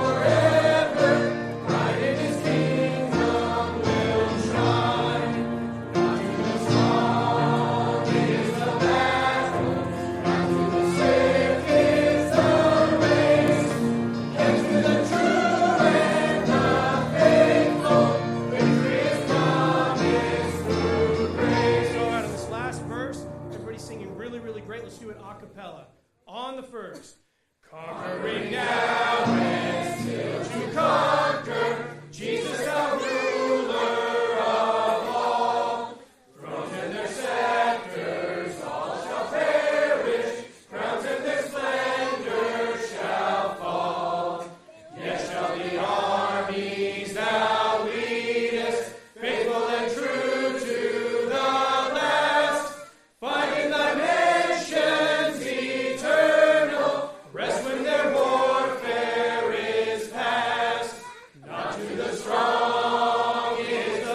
forever, bright in his kingdom will shine. Not to the strong is the battle, not to the swift is the race, yet to the true and the faithful, victory is promised through grace. So out of this last verse, everybody's singing really, really great. Let's do it a cappella. On the first. Conquering now and still to conquer, Jesus the ruler of all. Thrones and their scepters all shall perish, crowns and their splendor shall fall. Yet shall the armies thou leadest, faithful and true to the last, find in thy mansions eternal, rest when their warfare is past. Not to the strong is the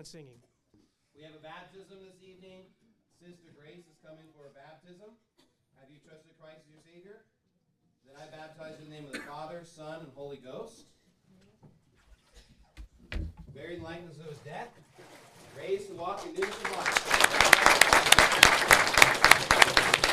on singing. We have a baptism this evening. Sister Grace is coming for a baptism. Have you trusted Christ as your Savior? Then I baptize you in the name of the Father, Son, and Holy Ghost. Buried in likeness of his death, raised to walk in newness of life.